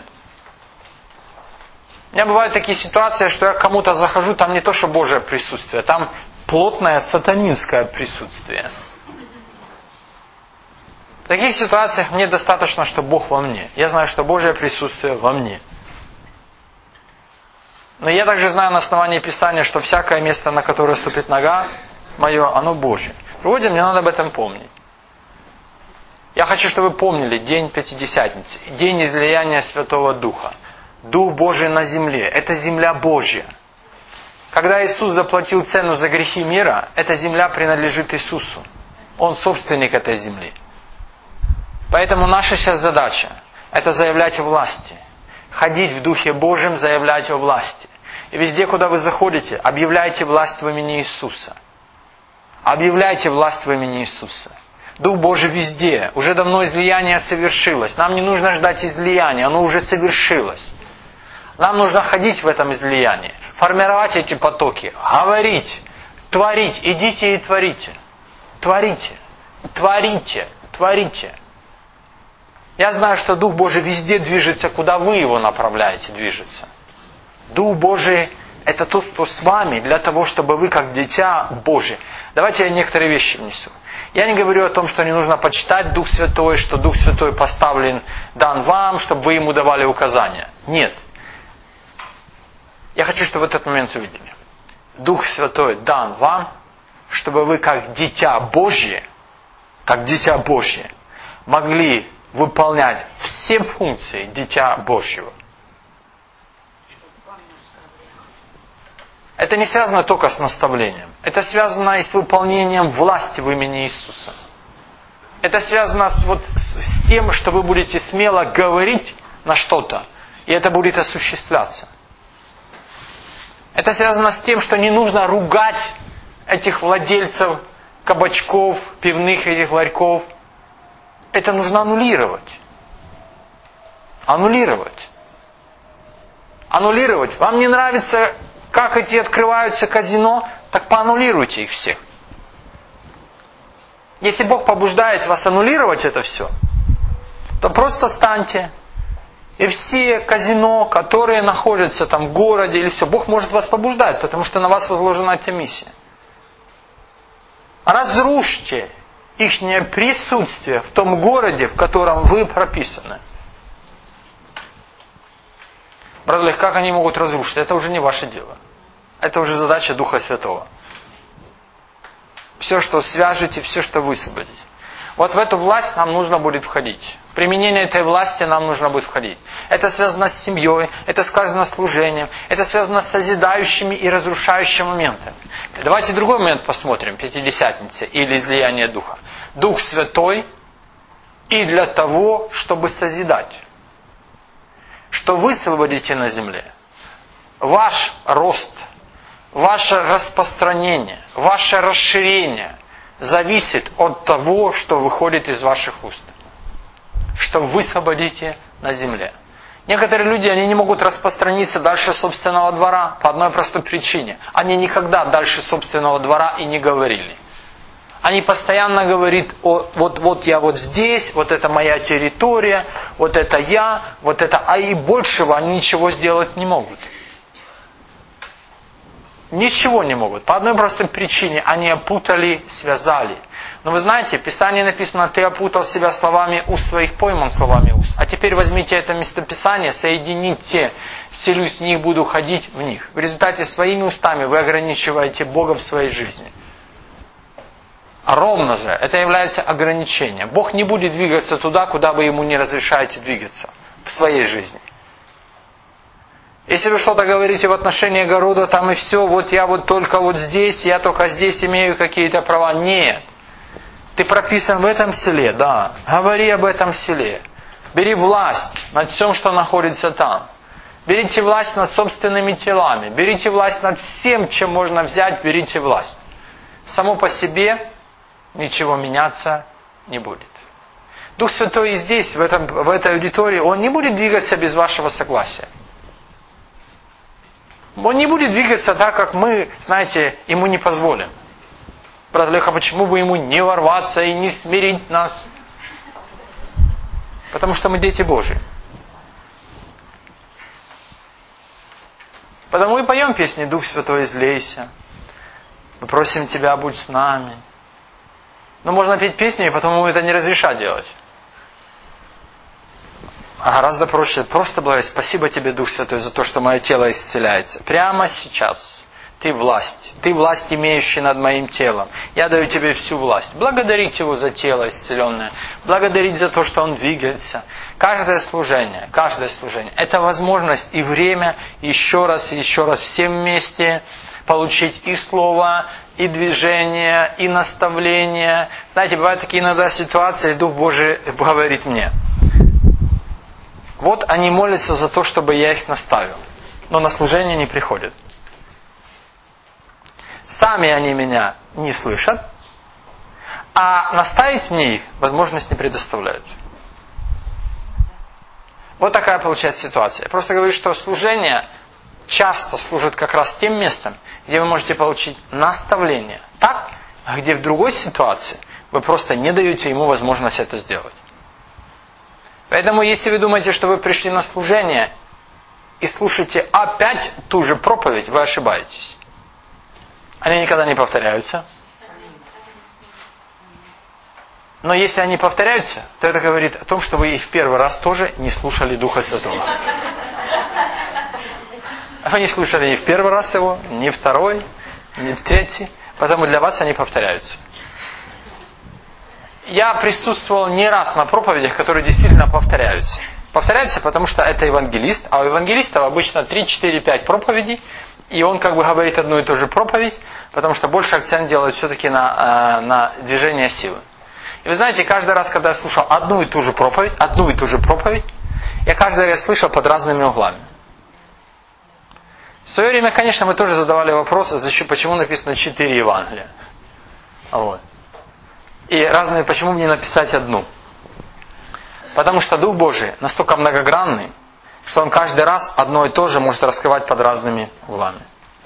У меня бывают такие ситуации, что я к кому-то захожу, там не то, что Божье присутствие, там плотное сатанинское присутствие. В таких ситуациях мне достаточно, что Бог во мне. Я знаю, что Божье присутствие во мне. Но я также знаю на основании Писания, что всякое место, на которое ступит нога мое, оно Божье. Вроде мне надо об этом помнить. Я хочу, чтобы вы помнили день Пятидесятницы, день излияния Святого Духа. Дух Божий на земле. Это земля Божья. Когда Иисус заплатил цену за грехи мира, эта земля принадлежит Иисусу. Он собственник этой земли. Поэтому наша сейчас задача – это заявлять о власти. Ходить в Духе Божьем, заявлять о власти. И везде, куда вы заходите, объявляйте власть в имени Иисуса. Объявляйте власть в имени Иисуса. Дух Божий везде. Уже давно излияние совершилось. Нам не нужно ждать излияния, оно уже совершилось. Нам нужно ходить в этом излиянии, формировать эти потоки, говорить, творить. Идите и творите. Творите. Творите. Творите. Я знаю, что Дух Божий везде движется, куда вы его направляете движется. Дух Божий – это тот, кто с вами, для того, чтобы вы, как дитя Божие. Давайте я некоторые вещи внесу. Я не говорю о том, что не нужно почитать Дух Святой, что Дух Святой поставлен, дан вам, чтобы вы ему давали указания. Нет. Я хочу, чтобы вы этот момент увидели. Дух Святой дан вам, чтобы вы, как дитя Божье, могли выполнять все функции дитя Божьего. Это не связано только с наставлением. Это связано и с выполнением власти в имени Иисуса. Это связано с тем, что вы будете смело говорить на что-то, и это будет осуществляться. Это связано с тем, что не нужно ругать этих владельцев кабачков, пивных этих ларьков. Это нужно аннулировать. Аннулировать. Аннулировать. Вам не нравится, как эти открываются казино, так поаннулируйте их всех. Если Бог побуждает вас аннулировать это все, то просто встаньте. И все казино, которые находятся там в городе или все, Бог может вас побуждать, потому что на вас возложена эта миссия. Разрушьте ихнее присутствие в том городе, в котором вы прописаны. Брат, как они могут разрушить? Это уже не ваше дело. Это уже задача Духа Святого. Все, что свяжете, все, что высвободите. Вот в эту власть нам нужно будет входить. В применение этой власти нам нужно будет входить. Это связано с семьей, это связано с служением, это связано с созидающими и разрушающими моментами. Давайте другой момент посмотрим, Пятидесятницы или излияние Духа. Дух Святой и для того, чтобы созидать. Что высвободите на земле? Ваш рост, ваше распространение, ваше расширение зависит от того, что выходит из ваших уст. Что высвободите на земле. Некоторые люди, они не могут распространиться дальше собственного двора по одной простой причине. Они никогда дальше собственного двора и не говорили. Они постоянно говорят, вот я вот здесь, вот это моя территория, вот это я, вот это, а и большего они ничего сделать не могут. Ничего не могут. По одной простой причине. Они опутали, связали. Но вы знаете, в Писании написано, ты опутал себя словами уст своих, пойман словами уст. А теперь возьмите это местописание, соедините, вселюсь в них, буду ходить в них. В результате своими устами вы ограничиваете Бога в своей жизни. Ровно же. Это является ограничением. Бог не будет двигаться туда, куда вы ему не разрешаете двигаться в своей жизни. Если вы что-то говорите в отношении огорода, там и все, вот я вот только вот здесь, я только здесь имею какие-то права. Нет. Ты прописан в этом селе, да. Говори об этом селе. Бери власть над всем, что находится там. Берите власть над собственными телами. Берите власть над всем, чем можно взять, берите власть. Само по себе ничего меняться не будет. Дух Святой и здесь, в этой аудитории, Он не будет двигаться без вашего согласия. Он не будет двигаться так, как мы, знаете, ему не позволим. Брат Леха, почему бы ему не ворваться и не смирить нас? Потому что мы дети Божьи. Потому и поем песни «Дух Святой, излейся». Мы просим Тебя, будь с нами. Но можно петь песни, и потом ему это не разрешать делать. А гораздо проще просто благодарить. Спасибо Тебе, Дух Святой, за то, что мое тело исцеляется. Прямо сейчас. Ты власть. Ты власть, имеющий над моим телом. Я даю Тебе всю власть. Благодарить Его за тело исцеленное. Благодарить за то, что Он двигается. Каждое служение. Это возможность и время еще раз всем вместе получить и слово, и движение, и наставление. Знаете, бывают такие иногда ситуации, Дух Божий говорит мне. Вот они молятся за то, чтобы я их наставил. Но на служение не приходят. Сами они меня не слышат, а наставить мне их возможность не предоставляют. Вот такая получается ситуация. Я просто говорю, что служение часто служит как раз тем местом, где вы можете получить наставление. Так, где в другой ситуации вы просто не даете ему возможность это сделать. Поэтому, если вы думаете, что вы пришли на служение и слушаете опять ту же проповедь, вы ошибаетесь. Они никогда не повторяются. Но если они повторяются, то это говорит о том, что вы и в первый раз тоже не слушали Духа Святого. Вы не слушали ни в первый раз его, ни второй, ни в третий, потому для вас они повторяются. Я присутствовал не раз на проповедях, которые действительно повторяются. Повторяются, потому что это евангелист, а у евангелистов обычно 3, 4, 5 проповедей, и он как бы говорит одну и ту же проповедь, потому что больше акцент делает все-таки на движение силы. И вы знаете, каждый раз, когда я слушал одну и ту же проповедь, я каждый раз слышал под разными углами. В свое время, конечно, мы тоже задавали вопросы, почему написано 4 Евангелия. Вот. И разные, почему мне написать одну. Потому что Дух Божий настолько многогранный, что Он каждый раз одно и то же может раскрывать под разными углами.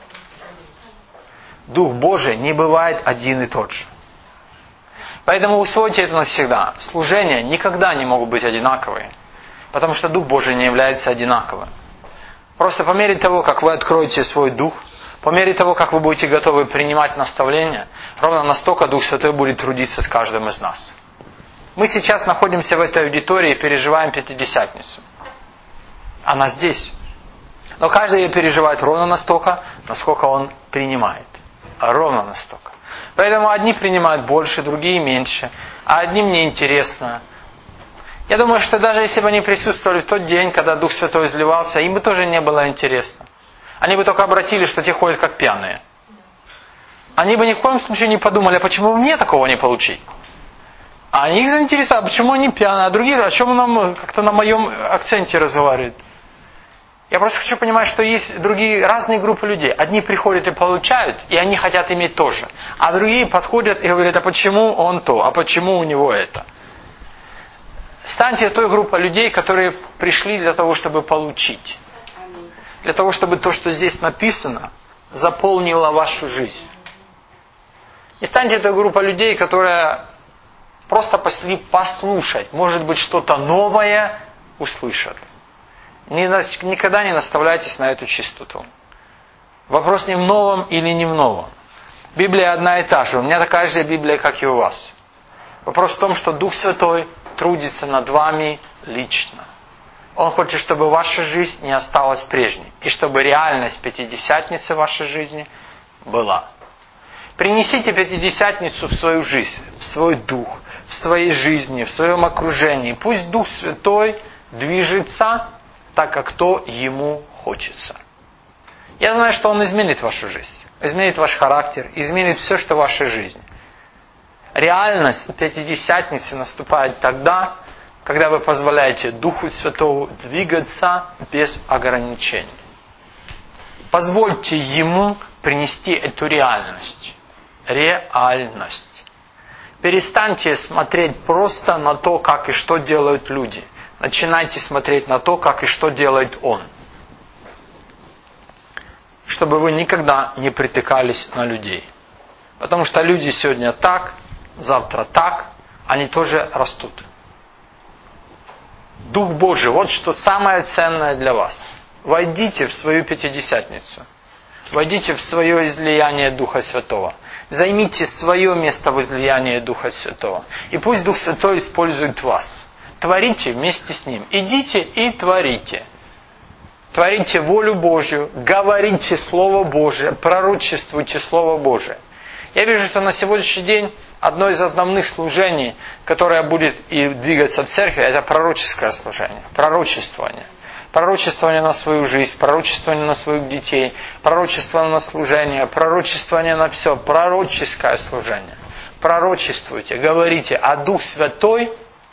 Дух Божий не бывает один и тот же. Поэтому усвойте это навсегда. Служения никогда не могут быть одинаковые, потому что Дух Божий не является одинаковым. Просто по мере того, как вы откроете свой дух, по мере того, как вы будете готовы принимать наставления, ровно настолько Дух Святой будет трудиться с каждым из нас. Мы сейчас находимся в этой аудитории и переживаем Пятидесятницу. Она здесь. Но каждый ее переживает ровно настолько, насколько он принимает. Ровно настолько. Поэтому одни принимают больше, другие меньше. А одним неинтересно. Я думаю, что даже если бы они присутствовали в тот день, когда Дух Святой изливался, им бы тоже не было интересно. Они бы только обратили, что те ходят как пьяные. Они бы ни в коем случае не подумали, а почему мне такого не получить? А их заинтересовало, почему они пьяные, а другие, о чем нам как-то на моем акценте разговаривают. Я просто хочу понимать, что есть другие разные группы людей. Одни приходят и получают, и они хотят иметь тоже. А другие подходят и говорят, а почему он то, а почему у него это. Станьте той группой людей, которые пришли для того, чтобы получить. Для того, чтобы то, что здесь написано, заполнило вашу жизнь. Не станьте той группой людей, которая просто пошли послушать. Может быть, что-то новое услышат. Никогда не наставляйтесь на эту чистоту. Вопрос не в новом или не в новом. Библия одна и та же. У меня такая же Библия, как и у вас. Вопрос в том, что Дух Святой трудится над вами лично. Он хочет, чтобы ваша жизнь не осталась прежней. И чтобы реальность Пятидесятницы в вашей жизни была. Принесите Пятидесятницу в свою жизнь, в свой дух, в своей жизни, в своем окружении. Пусть Дух Святой движется так, как то ему хочется. Я знаю, что Он изменит вашу жизнь, изменит ваш характер, изменит все, что в вашей жизни. Реальность Пятидесятницы наступает тогда, когда вы позволяете Духу Святому двигаться без ограничений. Позвольте Ему принести эту реальность. Реальность. Перестаньте смотреть просто на то, как и что делают люди. Начинайте смотреть на то, как и что делает Он. Чтобы вы никогда не притыкались на людей. Потому что люди сегодня так, завтра так, они тоже растут. Дух Божий, вот что самое ценное для вас. Войдите в свою Пятидесятницу. Войдите в свое излияние Духа Святого. Займите свое место в излиянии Духа Святого. И пусть Дух Святой использует вас. Творите вместе с Ним. Идите и творите. Творите волю Божью, говорите Слово Божие, пророчествуйте Слово Божие. Я вижу, что на сегодняшний день одно из основных служений, которое будет и двигаться в церкви, это пророческое служение, пророчествование. Пророчествование на свою жизнь, пророчествование на своих детей, пророчествование на служение, пророчествование на все, пророческое служение. Пророчествуйте, говорите, а Дух Святой...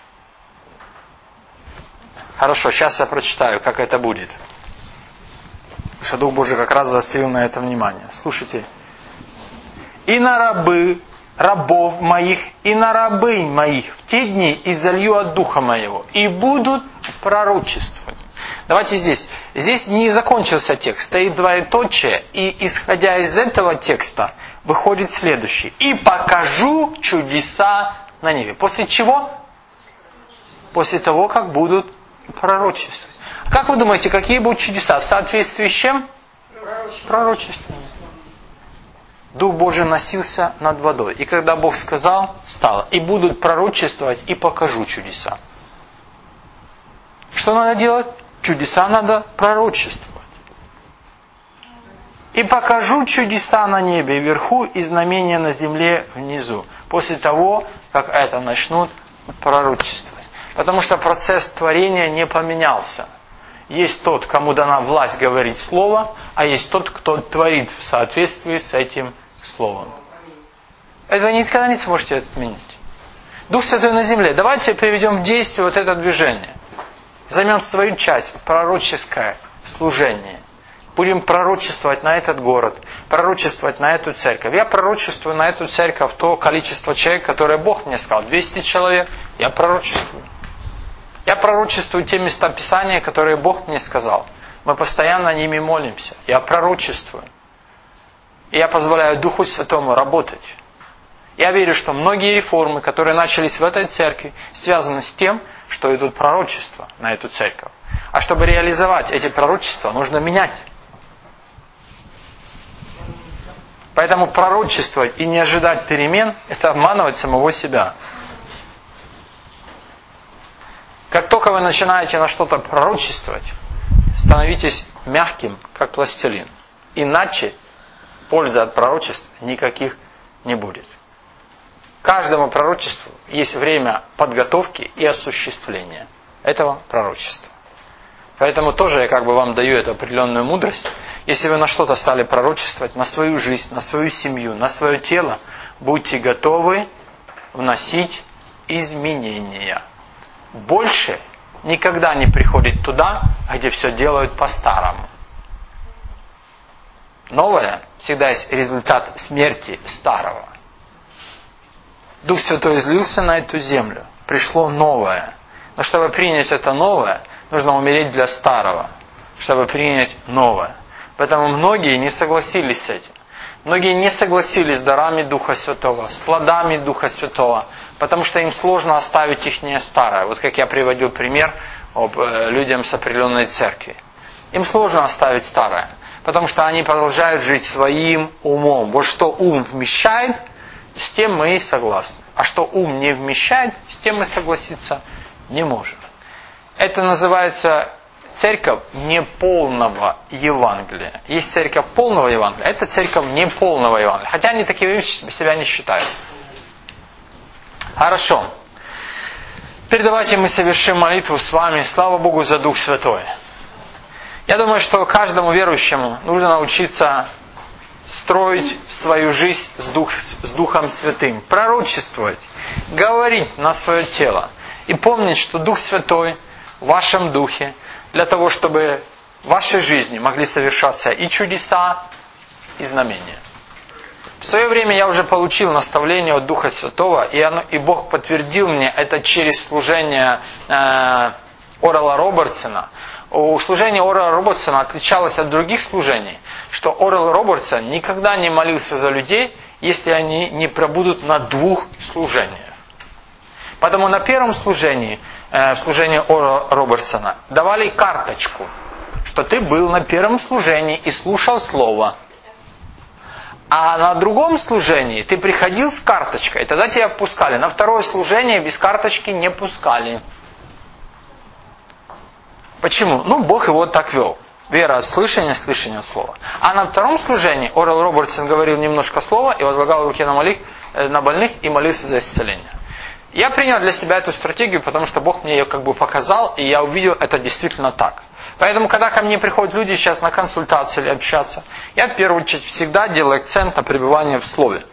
Хорошо, сейчас я прочитаю, как это будет. Потому что Дух Божий как раз заострил на это внимание. Слушайте. «И на рабов моих, и на рабынь моих в те дни изолью от Духа моего, и будут пророчествовать». Давайте здесь. Здесь не закончился текст, стоит двоеточие, и исходя из этого текста выходит следующий. «И покажу чудеса на небе». После чего? После того, как будут пророчествовать. Как вы думаете, какие будут чудеса? В соответствии с чем? Пророчеством. Дух Божий носился над водой. И когда Бог сказал, стало. И будут пророчествовать, и покажу чудеса. Что надо делать? Чудеса надо пророчествовать. И покажу чудеса на небе вверху и знамения на земле внизу. После того, как это начнут пророчествовать. Потому что процесс творения не поменялся. Есть тот, кому дана власть говорить слово, а есть тот, кто творит в соответствии с этим словом. Это вы никогда не сможете отменить. Дух Святой на земле. Давайте приведем в действие вот это движение. Займем свою часть, пророческое служение. будем пророчествовать на этот город, пророчествовать на эту церковь. Я пророчествую на эту церковь то количество человек, которое Бог мне сказал. 200 человек, я пророчествую. Я пророчествую те места Писания, которые Бог мне сказал. Мы постоянно ними молимся. Я пророчествую. И я позволяю Духу Святому работать. Я верю, что многие реформы, которые начались в этой церкви, связаны с тем, что идут пророчества на эту церковь. А чтобы реализовать эти пророчества, нужно менять. Поэтому пророчествовать и не ожидать перемен – это обманывать самого себя. Как только вы начинаете на что-то пророчествовать, становитесь мягким, как пластилин. Иначе пользы от пророчеств никаких не будет. Каждому пророчеству есть время подготовки и осуществления этого пророчества. Поэтому тоже я вам даю эту определенную мудрость. Если вы на что-то стали пророчествовать, на свою жизнь, на свою семью, на свое тело, будьте готовы вносить изменения. Больше никогда не приходит туда, где все делают по-старому. Новое всегда есть результат смерти старого. Дух Святой излился на эту землю. Пришло новое. Но чтобы принять это новое, нужно умереть для старого, чтобы принять новое. Поэтому многие не согласились с этим. Многие не согласились с дарами Духа Святого, с плодами Духа Святого, потому что им сложно оставить их старое. Вот как я приводил пример об людям с определенной церкви. Им сложно оставить старое, потому что они продолжают жить своим умом. Вот что ум вмещает, с тем мы и согласны. А что ум не вмещает, с тем мы согласиться не можем. Это называется церковь неполного Евангелия. Есть церковь полного Евангелия, это церковь неполного Евангелия. Хотя они такие себя не считают. Хорошо. Теперь давайте мы совершим молитву с вами. Слава Богу за Дух Святой. Я думаю, что каждому верующему нужно научиться строить свою жизнь с Духом Святым, пророчествовать, говорить на свое тело. И помнить, что Дух Святой в вашем духе, для того, чтобы в вашей жизни могли совершаться и чудеса, и знамения. В свое время я уже получил наставление от Духа Святого, и Бог подтвердил мне это через служение Орала Робертсона. Служение Орала Робертсона отличалось от других служений, что Орал Робертсон никогда не молился за людей, если они не пробудут на 2 служениях. Поэтому на первом служении, служении Орала Робертсона, давали карточку, что ты был на первом служении и слушал слово. А на другом служении ты приходил с карточкой, и тогда тебя пускали. На второе служение без карточки не пускали. Почему? Бог его так вел. Вера от слышания, слышание от слова. А на втором служении Орал Робертсон говорил немножко слова и возлагал руки на больных и молился за исцеление. Я принял для себя эту стратегию, потому что Бог мне ее показал, и я увидел, это действительно так. Поэтому, когда ко мне приходят люди сейчас на консультацию или общаться, я в первую очередь всегда делаю акцент на пребывание в Слове.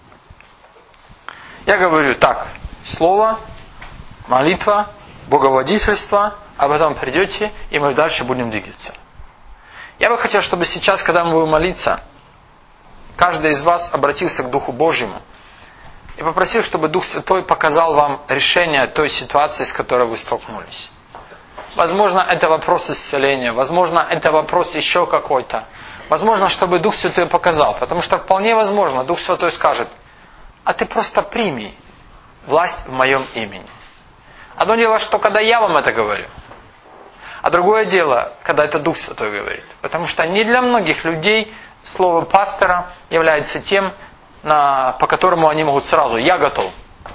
Я говорю так: Слово, молитва, боговодительство, а потом придете, и мы дальше будем двигаться. Я бы хотел, чтобы сейчас, когда мы будем молиться, каждый из вас обратился к Духу Божьему и попросил, чтобы Дух Святой показал вам решение той ситуации, с которой вы столкнулись. Возможно, это вопрос исцеления, возможно, это вопрос еще какой-то. Возможно, чтобы Дух Святой показал, потому что вполне возможно, Дух Святой скажет: а ты просто прими власть в моем имени. Одно дело, что когда я вам это говорю, а другое дело, когда это Дух Святой говорит. Потому что не для многих людей слово пастора является тем, по которому они могут сразу: я готов.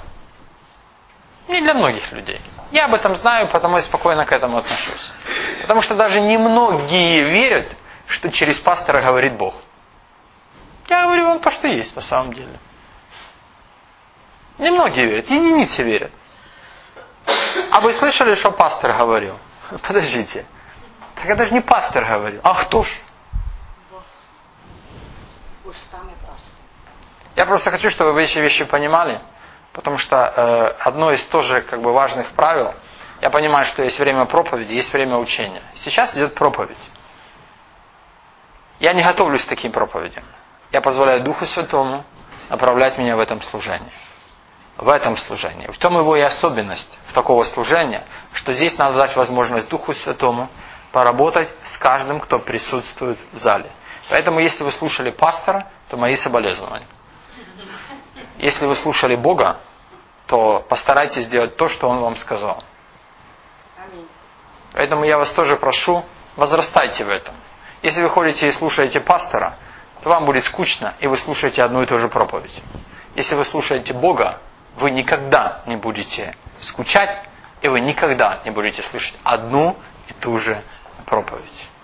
Не для многих людей. Я об этом знаю, потому и спокойно к этому отношусь. Потому что даже немногие верят, что через пастора говорит Бог. Я говорю вам то, что есть на самом деле. Немногие верят, единицы верят. А вы слышали, что пастор говорил? Подождите. Так это же не пастор говорил. А кто ж? Я просто хочу, чтобы вы эти вещи понимали. Потому что одно из тоже важных правил, я понимаю, что есть время проповеди, есть время учения. Сейчас идет проповедь. Я не готовлюсь к таким проповедям. Я позволяю Духу Святому направлять меня в этом служении. В этом служении. В том его и особенность в такого служения, что здесь надо дать возможность Духу Святому поработать с каждым, кто присутствует в зале. Поэтому, если вы слушали пастора, то мои соболезнования. Если вы слушали Бога, то постарайтесь сделать то, что Он вам сказал. Поэтому я вас тоже прошу, возрастайте в этом. Если вы ходите и слушаете пастора, то вам будет скучно, и вы слушаете одну и ту же проповедь. Если вы слушаете Бога, вы никогда не будете скучать, и вы никогда не будете слышать одну и ту же проповедь.